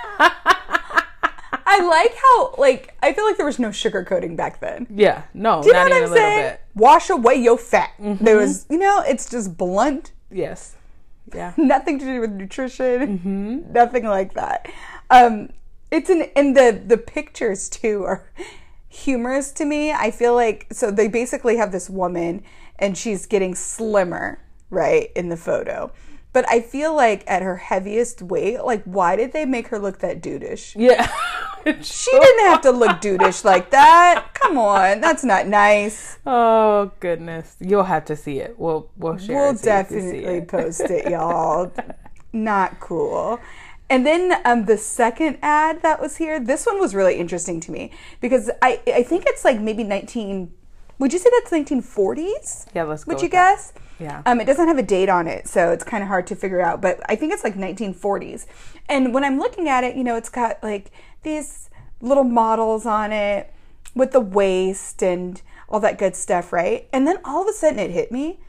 [SPEAKER 1] I like how, I feel like there was no sugarcoating back then.
[SPEAKER 2] Yeah, no,
[SPEAKER 1] Do you
[SPEAKER 2] not
[SPEAKER 1] know
[SPEAKER 2] even
[SPEAKER 1] what I'm
[SPEAKER 2] a little
[SPEAKER 1] saying?
[SPEAKER 2] bit.
[SPEAKER 1] Wash away your fat. There was, it's just blunt.
[SPEAKER 2] Yes. Yeah.
[SPEAKER 1] Nothing to do with nutrition. Nothing like that. It's and the pictures too are humorous to me. I feel like, so they basically have this woman, and she's getting slimmer, right, in the photo. But I feel like at her heaviest weight, like, why did they make her look that dudeish?
[SPEAKER 2] Yeah.
[SPEAKER 1] She didn't have to look dudeish like that. Come on, that's not nice.
[SPEAKER 2] Oh goodness, you'll have to see it. We'll share.
[SPEAKER 1] We'll
[SPEAKER 2] it so
[SPEAKER 1] definitely post it, y'all. Not cool. And then the second ad that was here, this one was really interesting to me because I think it's like maybe would you say that's 1940s?
[SPEAKER 2] Yeah, let's go.
[SPEAKER 1] Would you guess?
[SPEAKER 2] Yeah.
[SPEAKER 1] It doesn't have a date on it, so it's kind of hard to figure out, but I think it's like 1940s. And when I'm looking at it, you know, it's got like these little models on it with the waist and all that good stuff, right? And then all of a sudden it hit me.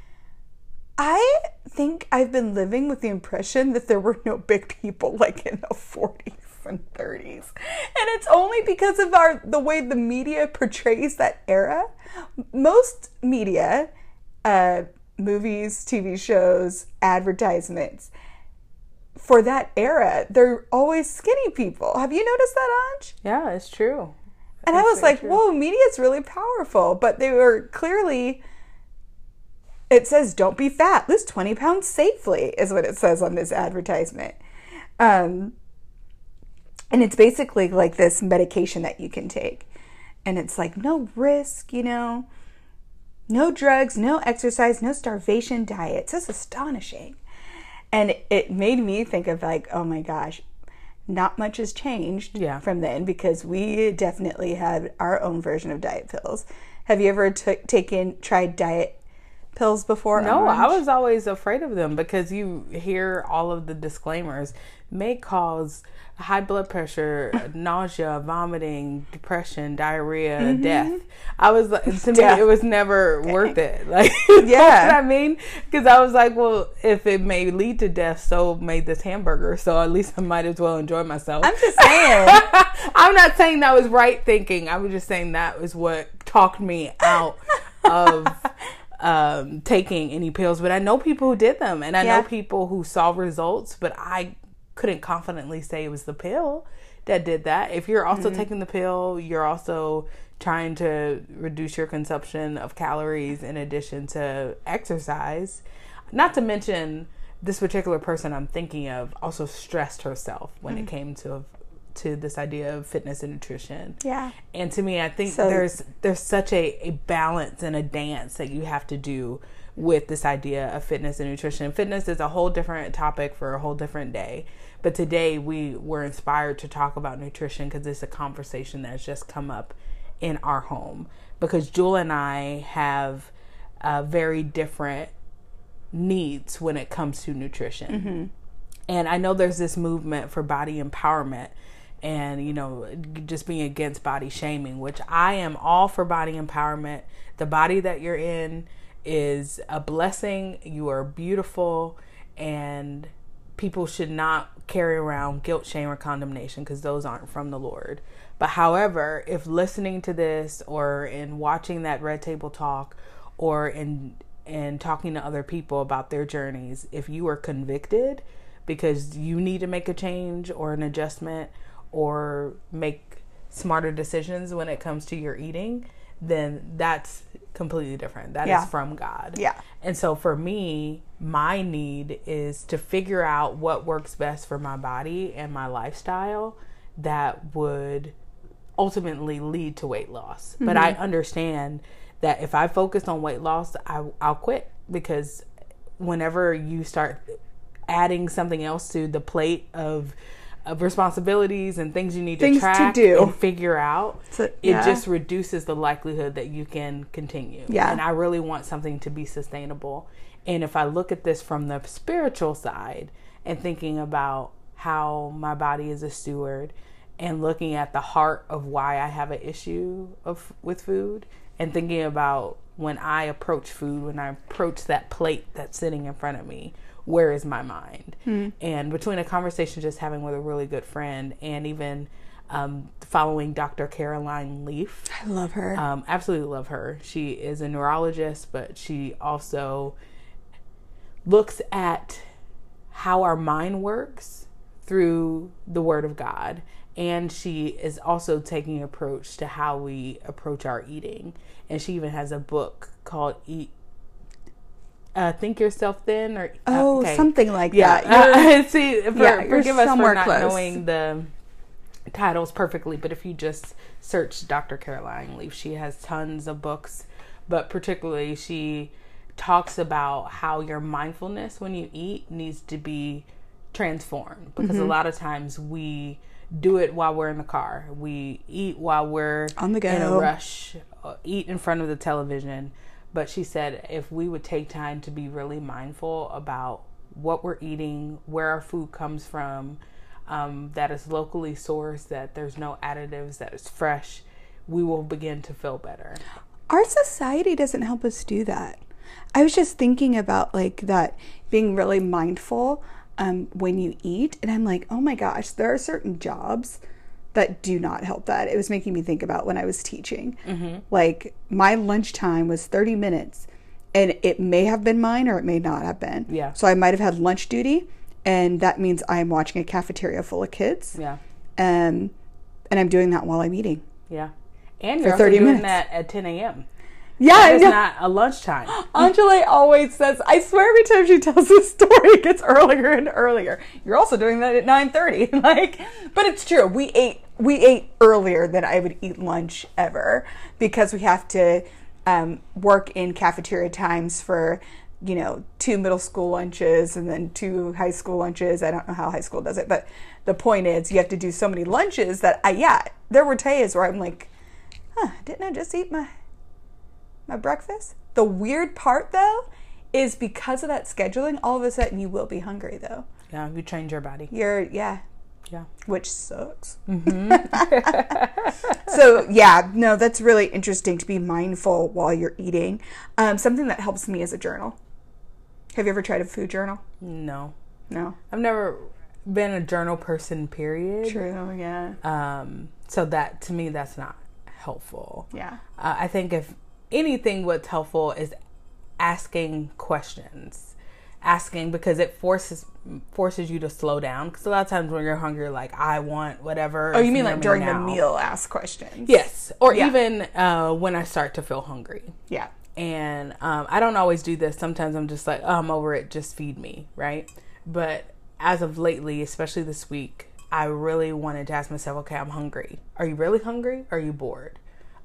[SPEAKER 1] I think I've been living with the impression that there were no big people like in the 40s and 30s. And it's only because of the way the media portrays that era. Most media, movies, TV shows, advertisements, for that era, they're always skinny people. Have you noticed that, Anj?
[SPEAKER 2] Yeah, it's true.
[SPEAKER 1] And I was like, whoa, media is really powerful. But they were clearly... It says, don't be fat, lose 20 pounds safely, is what it says on this advertisement. And it's basically like this medication that you can take. And it's like, no risk, you know, no drugs, no exercise, no starvation diet. It's just astonishing. And it made me think of like, oh my gosh, not much has changed from then because we definitely had our own version of diet pills. Have you ever tried diet pills before?
[SPEAKER 2] No, I was always afraid of them because you hear all of the disclaimers. May cause high blood pressure, nausea, vomiting, depression, diarrhea, death. I was like, to me, it was never worth it. Like, you know what I mean? Because I was like, well, if it may lead to death, so may this hamburger. So at least I might as well enjoy myself.
[SPEAKER 1] I'm just saying.
[SPEAKER 2] I'm not saying that was right thinking. I was just saying that was what talked me out of taking any pills. But I know people who did them, and I know people who saw results, but I couldn't confidently say it was the pill that did that. If you're also taking the pill, you're also trying to reduce your consumption of calories in addition to exercise. Not to mention, this particular person I'm thinking of also stressed herself when it came to this idea of fitness and nutrition.
[SPEAKER 1] Yeah.
[SPEAKER 2] And to me, I think there's such a balance and a dance that you have to do with this idea of fitness and nutrition. Fitness is a whole different topic for a whole different day. But today we were inspired to talk about nutrition because it's a conversation that's just come up in our home. Because Jewel and I have very different needs when it comes to nutrition. And I know there's this movement for body empowerment and, you know, just being against body shaming, which I am all for body empowerment. The body that you're in is a blessing. You are beautiful, and people should not carry around guilt, shame, or condemnation because those aren't from the Lord. But however, if listening to this or in watching that Red Table Talk or in talking to other people about their journeys, if you are convicted because you need to make a change or an adjustment or make smarter decisions when it comes to your eating, then that's completely different. That is from God. Yeah. And so for me, my need is to figure out what works best for my body and my lifestyle that would ultimately lead to weight loss. But I understand that if I focus on weight loss, I'll quit, because whenever you start adding something else to the plate of responsibilities and things you need to track to do and figure out, it just reduces the likelihood that you can continue. And I really want something to be sustainable. And if I look at this from the spiritual side and thinking about how my body is a steward and looking at the heart of why I have an issue with food, and thinking about when I approach food, when I approach that plate that's sitting in front of me, where is my mind? And between a conversation just having with a really good friend and even following Dr. Caroline Leaf.
[SPEAKER 1] I love her.
[SPEAKER 2] Absolutely love her. She is a neurologist, but she also looks at how our mind works through the Word of God. And she is also taking an approach to how we approach our eating. And she even has a book called Eat Think Yourself Thin, or
[SPEAKER 1] something like
[SPEAKER 2] yeah.
[SPEAKER 1] that.
[SPEAKER 2] See, forgive us for not knowing the titles perfectly, but if you just search Dr. Caroline Leaf, she has tons of books, but particularly she talks about how your mindfulness when you eat needs to be transformed, because a lot of times we do it while we're in the car, we eat while we're
[SPEAKER 1] on the go,
[SPEAKER 2] in a rush, eat in front of the television. But she said if we would take time to be really mindful about what we're eating, where our food comes from, that is locally sourced, that there's no additives, that is fresh, we will begin to feel better.
[SPEAKER 1] Our society doesn't help us do that. I was just thinking about like that, being really mindful when you eat, and I'm like, oh my gosh, there are certain jobs that do not help that. It was making me think about when I was teaching. Like my lunchtime was 30 minutes, and it may have been mine or it may not have been.
[SPEAKER 2] Yeah.
[SPEAKER 1] So I might have had lunch duty, and that means I'm watching a cafeteria full of kids.
[SPEAKER 2] Yeah.
[SPEAKER 1] And I'm doing that while I'm eating.
[SPEAKER 2] Yeah. And
[SPEAKER 1] For
[SPEAKER 2] you're also
[SPEAKER 1] 30
[SPEAKER 2] doing
[SPEAKER 1] minutes.
[SPEAKER 2] that at 10 a.m.
[SPEAKER 1] Yeah,
[SPEAKER 2] It's not a lunchtime.
[SPEAKER 1] Angela always says, I swear every time she tells this story, it gets earlier and earlier. You're also doing that at 9:30. Like, but it's true. We ate earlier than I would eat lunch ever, because we have to work in cafeteria times for, 2 middle school lunches and then 2 high school lunches. I don't know how high school does it, but the point is you have to do so many lunches that there were days where I'm like, didn't I just eat my breakfast? The weird part though is because of that scheduling, all of a sudden you will be hungry though.
[SPEAKER 2] Yeah, you trained your body.
[SPEAKER 1] Yeah. Which sucks. So no, that's really interesting to be mindful while you're eating. Something that helps me is a journal. Have you ever tried a food journal?
[SPEAKER 2] No.
[SPEAKER 1] No.
[SPEAKER 2] I've never been a journal person, period.
[SPEAKER 1] True, yeah.
[SPEAKER 2] So that, to me, that's not helpful.
[SPEAKER 1] Yeah.
[SPEAKER 2] I think if anything, what's helpful is asking questions. Asking, because it forces you to slow down. Because a lot of times when you're hungry, you're like, I want whatever.
[SPEAKER 1] Oh, you mean like during the meal, ask questions?
[SPEAKER 2] Yes. Or even when I start to feel hungry.
[SPEAKER 1] Yeah.
[SPEAKER 2] And I don't always do this. Sometimes I'm just like, I'm over it. Just feed me, right? But as of lately, especially this week, I really wanted to ask myself, okay, I'm hungry. Are you really hungry? Or are you bored?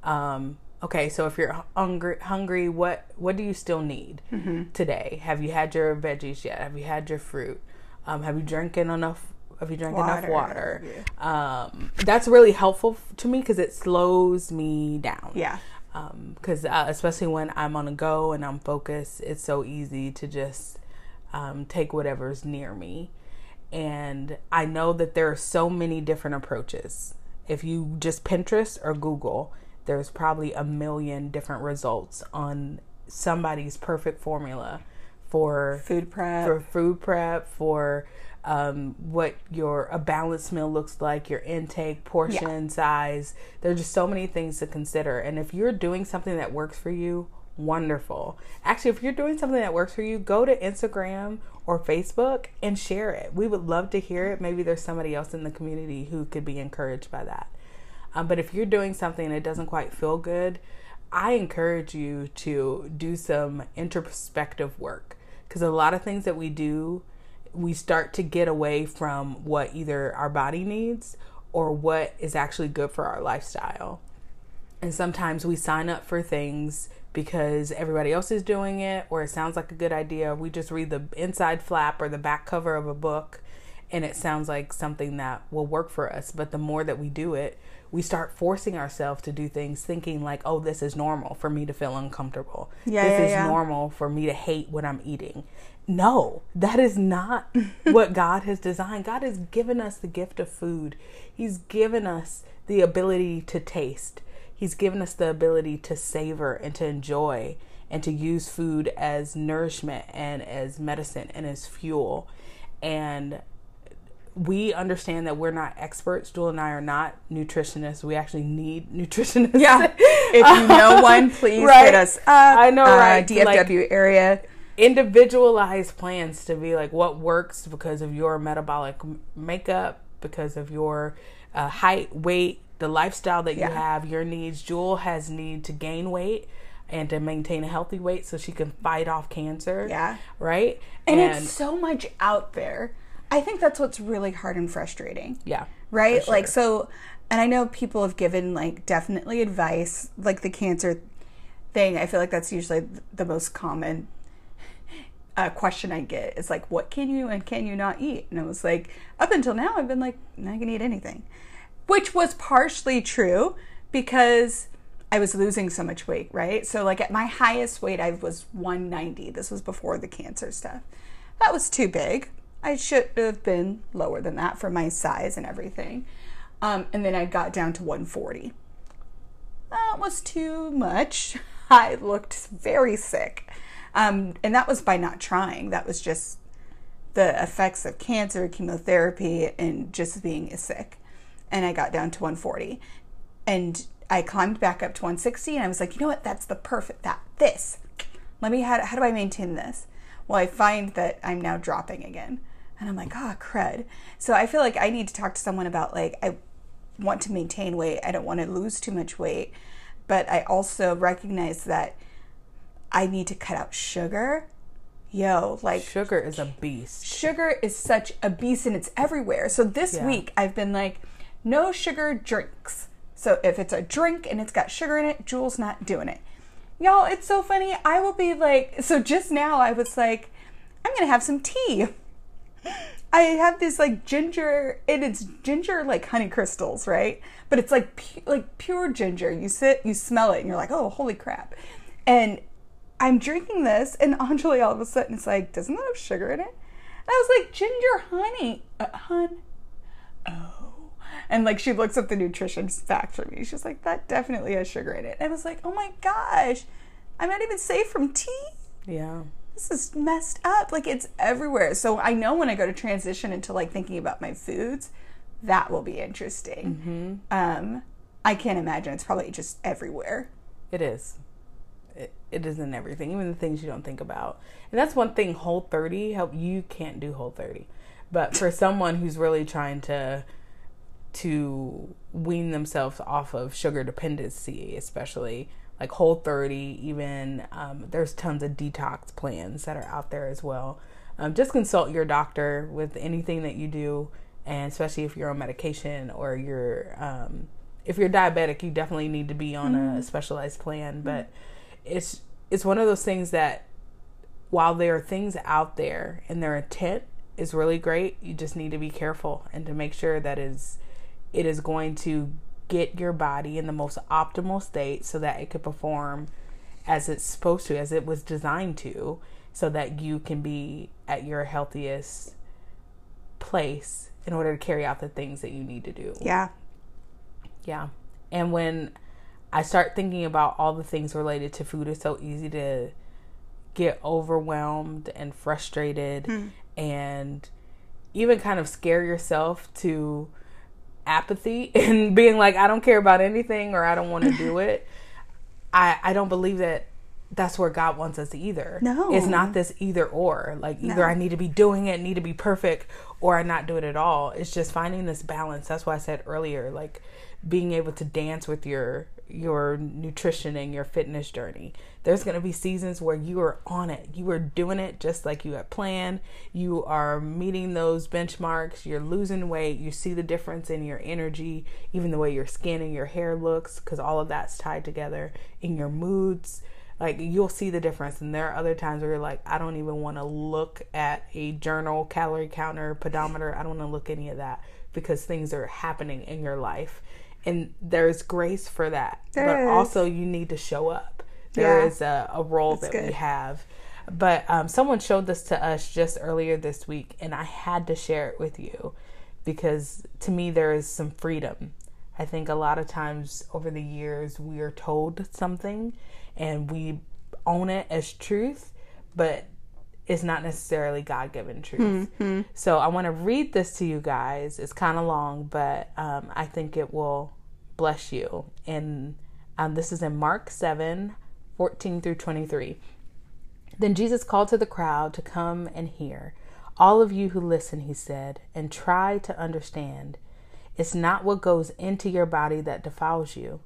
[SPEAKER 2] Okay, so if you're hungry, what do you still need today? Have you had your veggies yet? Have you had your fruit? Have you drank enough water? Yeah. That's really helpful to me because it slows me down.
[SPEAKER 1] Yeah.
[SPEAKER 2] Because especially when I'm on a go and I'm focused, it's so easy to just take whatever's near me. And I know that there are so many different approaches. If you just Pinterest or Google, there's probably a million different results on somebody's perfect formula for
[SPEAKER 1] food prep,
[SPEAKER 2] for what a balanced meal looks like, your intake, portion size. There's just so many things to consider. And if you're doing something that works for you, wonderful. Actually, if you're doing something that works for you, go to Instagram or Facebook and share it. We would love to hear it. Maybe there's somebody else in the community who could be encouraged by that. But if you're doing something and it doesn't quite feel good, I encourage you to do some introspective work. Because a lot of things that we do, we start to get away from what either our body needs or what is actually good for our lifestyle. And sometimes we sign up for things because everybody else is doing it or it sounds like a good idea. We just read the inside flap or the back cover of a book and it sounds like something that will work for us. But the more that we do it, we start forcing ourselves to do things thinking like, oh, this is normal for me to feel uncomfortable. This is normal for me to hate what I'm eating. No, that is not what God has designed. God has given us the gift of food. He's given us the ability to taste. He's given us the ability to savor and to enjoy and to use food as nourishment and as medicine and as fuel. And we understand that we're not experts. Jewel and I are not nutritionists. We actually need nutritionists.
[SPEAKER 1] Yeah. If you know one, please hit us up.
[SPEAKER 2] I know, right?
[SPEAKER 1] DFW area.
[SPEAKER 2] Individualized plans to be like what works because of your metabolic makeup, because of your height, weight, the lifestyle that you have, your needs. Jewel has need to gain weight and to maintain a healthy weight so she can fight off cancer.
[SPEAKER 1] Yeah.
[SPEAKER 2] Right?
[SPEAKER 1] And it's so much out there. I think that's what's really hard and frustrating.
[SPEAKER 2] Yeah.
[SPEAKER 1] Right?
[SPEAKER 2] Sure.
[SPEAKER 1] Like, so, and I know people have given, like, definitely advice, like the cancer thing. I feel like that's usually the most common question I get is like, what can you and can you not eat? And I was like, up until now, I've been like, I can eat anything, which was partially true because I was losing so much weight, right? So like at my highest weight, I was 190. This was before the cancer stuff. That was too big. I should have been lower than that for my size and everything. And then I got down to 140. That was too much. I looked very sick. And that was by not trying. That was just the effects of cancer, chemotherapy, and just being sick. And I got down to 140. And I climbed back up to 160, and I was like, you know what? That's the perfect, this. How do I maintain this? Well, I find that I'm now dropping again. And I'm like, crud. So I feel like I need to talk to someone about, like, I want to maintain weight. I don't want to lose too much weight. But I also recognize that I need to cut out sugar.
[SPEAKER 2] Sugar is a beast.
[SPEAKER 1] Sugar is such a beast, and it's everywhere. So this week I've been like, no sugar drinks. So if it's a drink and it's got sugar in it, Jules not doing it. Y'all, it's so funny. I will be like, so just now I was like, I'm going to have some tea. I have this like ginger, and it's ginger like honey crystals, right? But it's like pure ginger. You smell it, and you're like, oh, holy crap. And I'm drinking this, and Anjali all of a sudden is like, doesn't that have sugar in it? And I was like, ginger honey. Oh. And like she looks up the nutrition fact for me. She's like, that definitely has sugar in it. And I was like, oh my gosh, I'm not even safe from tea?
[SPEAKER 2] Yeah.
[SPEAKER 1] This is messed up. Like, it's everywhere. So I know when I go to transition into like thinking about my foods, that will be interesting. Mm-hmm. I can't imagine. It's probably just everywhere.
[SPEAKER 2] It is. It is in everything, even the things you don't think about. And that's one thing Whole30 you can't do Whole30. But for someone who's really trying to wean themselves off of sugar dependency, especially like Whole30, even there's tons of detox plans that are out there as well. Just consult your doctor with anything that you do, and especially if you're on medication or if you're diabetic, you definitely need to be on a specialized plan. But it's one of those things that while there are things out there and their intent is really great, you just need to be careful and to make sure that it is going to get your body in the most optimal state so that it could perform as it's supposed to, as it was designed to, so that you can be at your healthiest place in order to carry out the things that you need to do.
[SPEAKER 1] Yeah.
[SPEAKER 2] Yeah. And when I start thinking about all the things related to food, it's so easy to get overwhelmed and frustrated and even kind of scare yourself to apathy and being like, I don't care about anything, or I don't want to do it. I don't believe that that's where God wants us either.
[SPEAKER 1] No.
[SPEAKER 2] It's not this either or. Like either I need to be doing it, need to be perfect, or I not do it at all. It's just finding this balance. That's why I said earlier, like being able to dance with your nutrition and your fitness journey. There's going to be seasons where you are on it. You are doing it just like you had planned. You are meeting those benchmarks. You're losing weight. You see the difference in your energy, even the way your skin and your hair looks, because all of that's tied together, in your moods. Like, you'll see the difference. And there are other times where you're like, I don't even want to look at a journal, calorie counter, pedometer. I don't want to look any of that, because things are happening in your life. And there's grace for that. But also you need to show up. There is a role that we have. But someone showed this to us just earlier this week, and I had to share it with you because to me there is some freedom. I think a lot of times over the years we are told something and we own it as truth, but it's not necessarily God-given truth. Mm-hmm. So I want to read this to you guys. It's kind of long, but I think it will bless you. And this is in Mark 7:14 through 23. Then Jesus called to the crowd to come and hear. All of you who listen, he said, and try to understand. It's not what goes into your body that defiles you.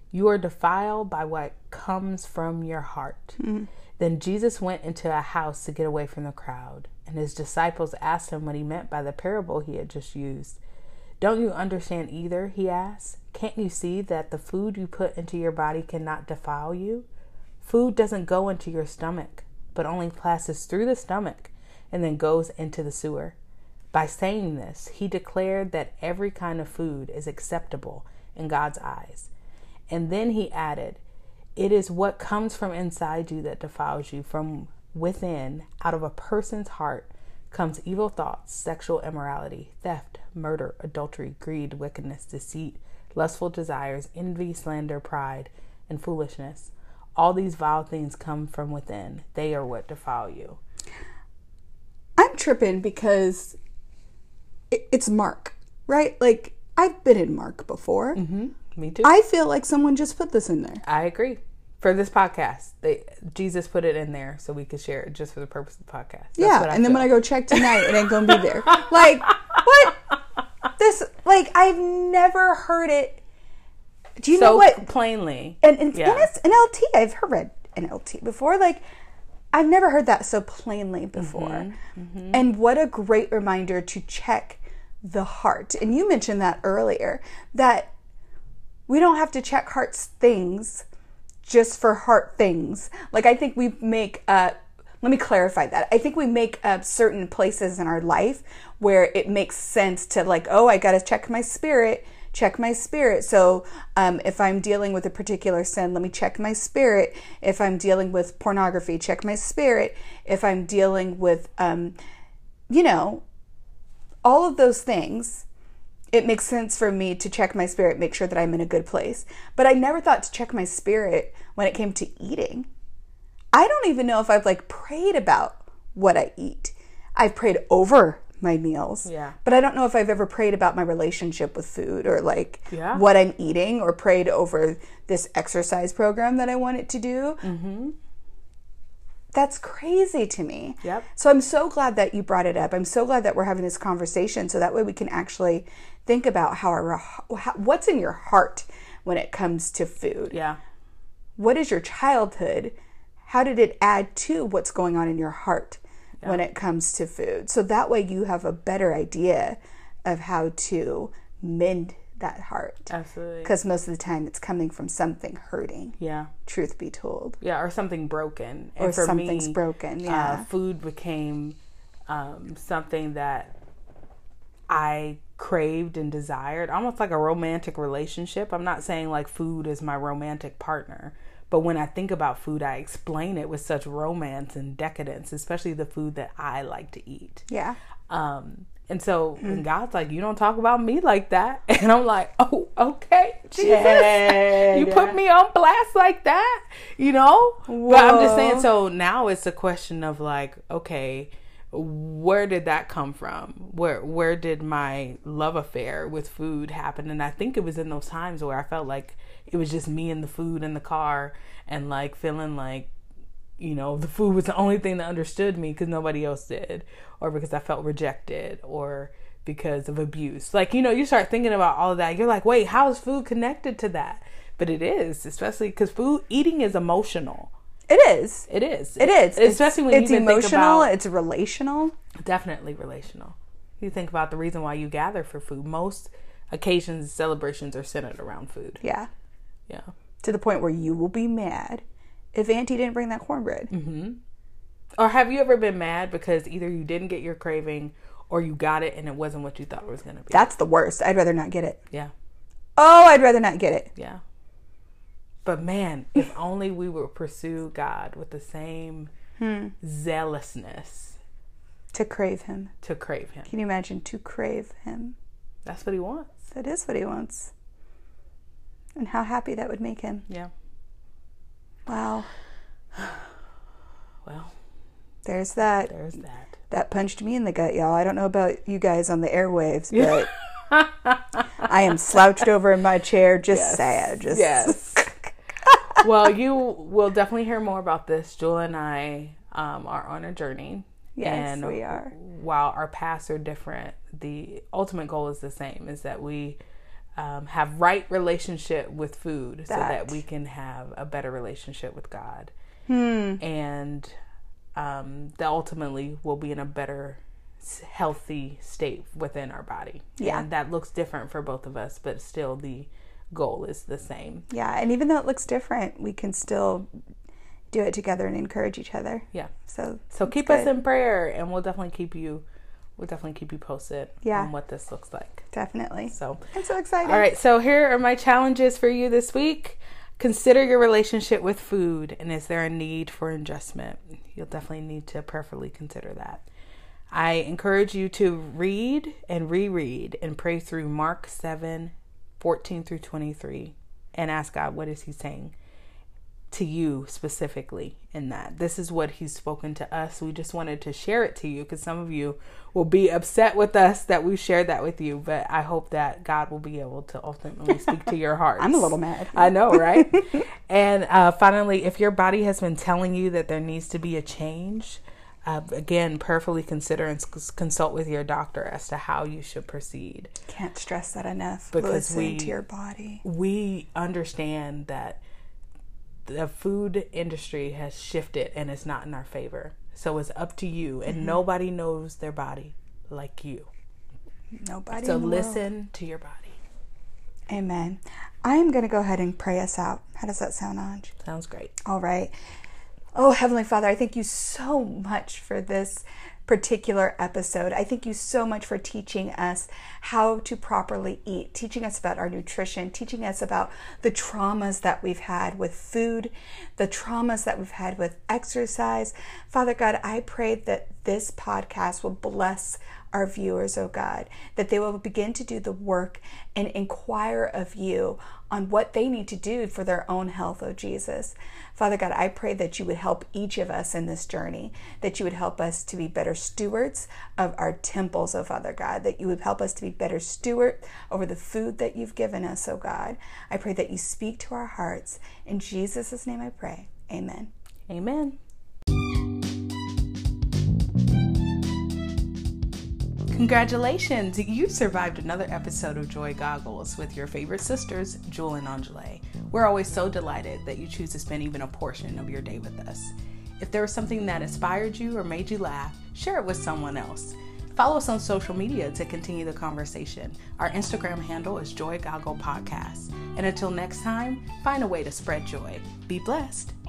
[SPEAKER 2] You are defiled by what comes from your heart. Then Jesus went into a house to get away from the crowd, and his disciples asked him what he meant by the parable he had just used. Don't you understand either? He asked. Can't you see that the food you put into your body cannot defile you? Food doesn't go into your stomach, but only passes through the stomach and then goes into the sewer. By saying this, he declared that every kind of food is acceptable in God's eyes. And then he added, it is what comes from inside you that defiles you. From within, out of a person's heart, comes evil thoughts, sexual immorality, theft, murder, adultery, greed, wickedness, deceit, lustful desires, envy, slander, pride, and foolishness. All these vile things come from within. They are what defile you.
[SPEAKER 1] I'm tripping because it's Mark, right? Like, I've been in Mark before.
[SPEAKER 2] Me too.
[SPEAKER 1] I feel like someone just put this in there.
[SPEAKER 2] I agree. For this podcast, Jesus put it in there so we could share it just for the purpose of the podcast.
[SPEAKER 1] That's and then when I go check tonight, it ain't gonna be there. Like, what? This, like, I've never heard it. Do you know what?
[SPEAKER 2] Plainly.
[SPEAKER 1] And it's NLT. I've read NLT before. Like, I've never heard that so plainly before. And what a great reminder to check the heart. And you mentioned that earlier, that we don't have to check heart's things just for heart things. Like, I think we make let me clarify that. I think we make certain places in our life where it makes sense to, like, oh, I got to check my spirit. So if I'm dealing with a particular sin, let me check my spirit. If I'm dealing with pornography, check my spirit. If I'm dealing with, all of those things, it makes sense for me to check my spirit, make sure that I'm in a good place. But I never thought to check my spirit when it came to eating. I don't even know if I've, like, prayed about what I eat. I've prayed over my meals.
[SPEAKER 2] Yeah.
[SPEAKER 1] But I don't know if I've ever prayed about my relationship with food, or, like, what I'm eating, or prayed over this exercise program that I wanted to do. That's crazy to me.
[SPEAKER 2] Yep.
[SPEAKER 1] So I'm so glad that you brought it up. I'm so glad that we're having this conversation, so that way we can actually think about what's in your heart when it comes to food.
[SPEAKER 2] Yeah.
[SPEAKER 1] What is your childhood? How did it add to what's going on in your heart when it comes to food? So that way you have a better idea of how to mend that heart.
[SPEAKER 2] Absolutely.
[SPEAKER 1] Because most of the time it's coming from something hurting.
[SPEAKER 2] Yeah.
[SPEAKER 1] Truth be told.
[SPEAKER 2] Yeah, or something broken. And
[SPEAKER 1] or
[SPEAKER 2] for
[SPEAKER 1] something's
[SPEAKER 2] me,
[SPEAKER 1] broken, yeah.
[SPEAKER 2] Food became something that I craved and desired, almost like a romantic relationship. I'm not saying, like, food is my romantic partner, but when I think about food, I explain it with such romance and decadence, especially the food that I like to eat.
[SPEAKER 1] Yeah.
[SPEAKER 2] And so when God's like, you don't talk about me like that. And I'm like, oh, okay, Jesus, you put me on blast like that, Whoa. But I'm just saying, so now it's a question of, like, okay, where did that come from? Where did my love affair with food happen? And I think it was in those times where I felt like it was just me and the food in the car, and, like, feeling like, the food was the only thing that understood me because nobody else did, or because I felt rejected, or because of abuse. Like, you start thinking about all of that. You're like, wait, how is food connected to that? But it is, especially because eating is emotional.
[SPEAKER 1] It is.
[SPEAKER 2] It is.
[SPEAKER 1] It is.
[SPEAKER 2] Especially when
[SPEAKER 1] it's
[SPEAKER 2] you even
[SPEAKER 1] emotional.
[SPEAKER 2] Think about,
[SPEAKER 1] it's relational.
[SPEAKER 2] Definitely relational. You think about the reason why you gather for food. Most occasions, celebrations are centered around food.
[SPEAKER 1] Yeah.
[SPEAKER 2] Yeah.
[SPEAKER 1] To the point where you will be mad if Auntie didn't bring that cornbread.
[SPEAKER 2] Mm-hmm. Or have you ever been mad because either you didn't get your craving, or you got it and it wasn't what you thought it was going to be?
[SPEAKER 1] That's the worst. I'd rather not get it.
[SPEAKER 2] Yeah.
[SPEAKER 1] Oh, I'd rather not get it.
[SPEAKER 2] Yeah. But man, if only we would pursue God with the same zealousness.
[SPEAKER 1] To crave him.
[SPEAKER 2] To crave him.
[SPEAKER 1] Can you imagine? To crave him.
[SPEAKER 2] That's what he wants.
[SPEAKER 1] That is what he wants. And how happy that would make him.
[SPEAKER 2] Yeah.
[SPEAKER 1] Wow.
[SPEAKER 2] Well.
[SPEAKER 1] There's that. That punched me in the gut, y'all. I don't know about you guys on the airwaves, but I am slouched over in my chair, just sad.
[SPEAKER 2] Yes. Well, you will definitely hear more about this. Jewel and I are on a journey.
[SPEAKER 1] Yes,
[SPEAKER 2] and
[SPEAKER 1] we are.
[SPEAKER 2] While our paths are different, the ultimate goal is the same, is that we have right relationship with food so that we can have a better relationship with God. And that ultimately will be in a better, healthy state within our body.
[SPEAKER 1] Yeah.
[SPEAKER 2] And that looks different for both of us, but still the goal is the same.
[SPEAKER 1] Yeah. And even though it looks different, we can still do it together and encourage each other.
[SPEAKER 2] Yeah.
[SPEAKER 1] So
[SPEAKER 2] keep us in prayer, and we'll definitely keep you posted on what this looks like.
[SPEAKER 1] Definitely.
[SPEAKER 2] So
[SPEAKER 1] I'm so excited.
[SPEAKER 2] All right. So here are my challenges for you this week. Consider your relationship with food, and is there a need for adjustment? You'll definitely need to prayerfully consider that. I encourage you to read and reread and pray through Mark 7:14-23 and ask God, what is he saying to you specifically in that? This is what he's spoken to us. We just wanted to share it to you because some of you will be upset with us that we shared that with you, but I hope that God will be able to ultimately speak to your hearts.
[SPEAKER 1] I'm a little mad.
[SPEAKER 2] I know, right? And finally, if your body has been telling you that there needs to be a change, again, prayerfully consider and consult with your doctor as to how you should proceed.
[SPEAKER 1] Can't stress that enough.
[SPEAKER 2] Because
[SPEAKER 1] listen to your body.
[SPEAKER 2] We understand that the food industry has shifted and it's not in our favor. So it's up to you, and nobody knows their body like you.
[SPEAKER 1] Nobody.
[SPEAKER 2] So listen to your body.
[SPEAKER 1] Amen. I am going to go ahead and pray us out. How does that sound, Anj?
[SPEAKER 2] Sounds great.
[SPEAKER 1] All right. Oh, Heavenly Father, I thank you so much for this particular episode. I thank you so much for teaching us how to properly eat, teaching us about our nutrition, teaching us about the traumas that we've had with food, the traumas that we've had with exercise. Father God, I pray that this podcast will bless our viewers, oh God, that they will begin to do the work and inquire of you on what they need to do for their own health, oh Jesus. Father God, I pray that you would help each of us in this journey, that you would help us to be better stewards of our temples, oh Father God, that you would help us to be better steward over the food that you've given us, oh God. I pray that you speak to our hearts. In Jesus' name I pray. Amen.
[SPEAKER 2] Amen. Congratulations! You survived another episode of Joy Goggles with your favorite sisters, Jewel and Angela. We're always so delighted that you choose to spend even a portion of your day with us. If there was something that inspired you or made you laugh, share it with someone else. Follow us on social media to continue the conversation. Our Instagram handle is Joy Goggle Podcast. And until next time, find a way to spread joy. Be blessed.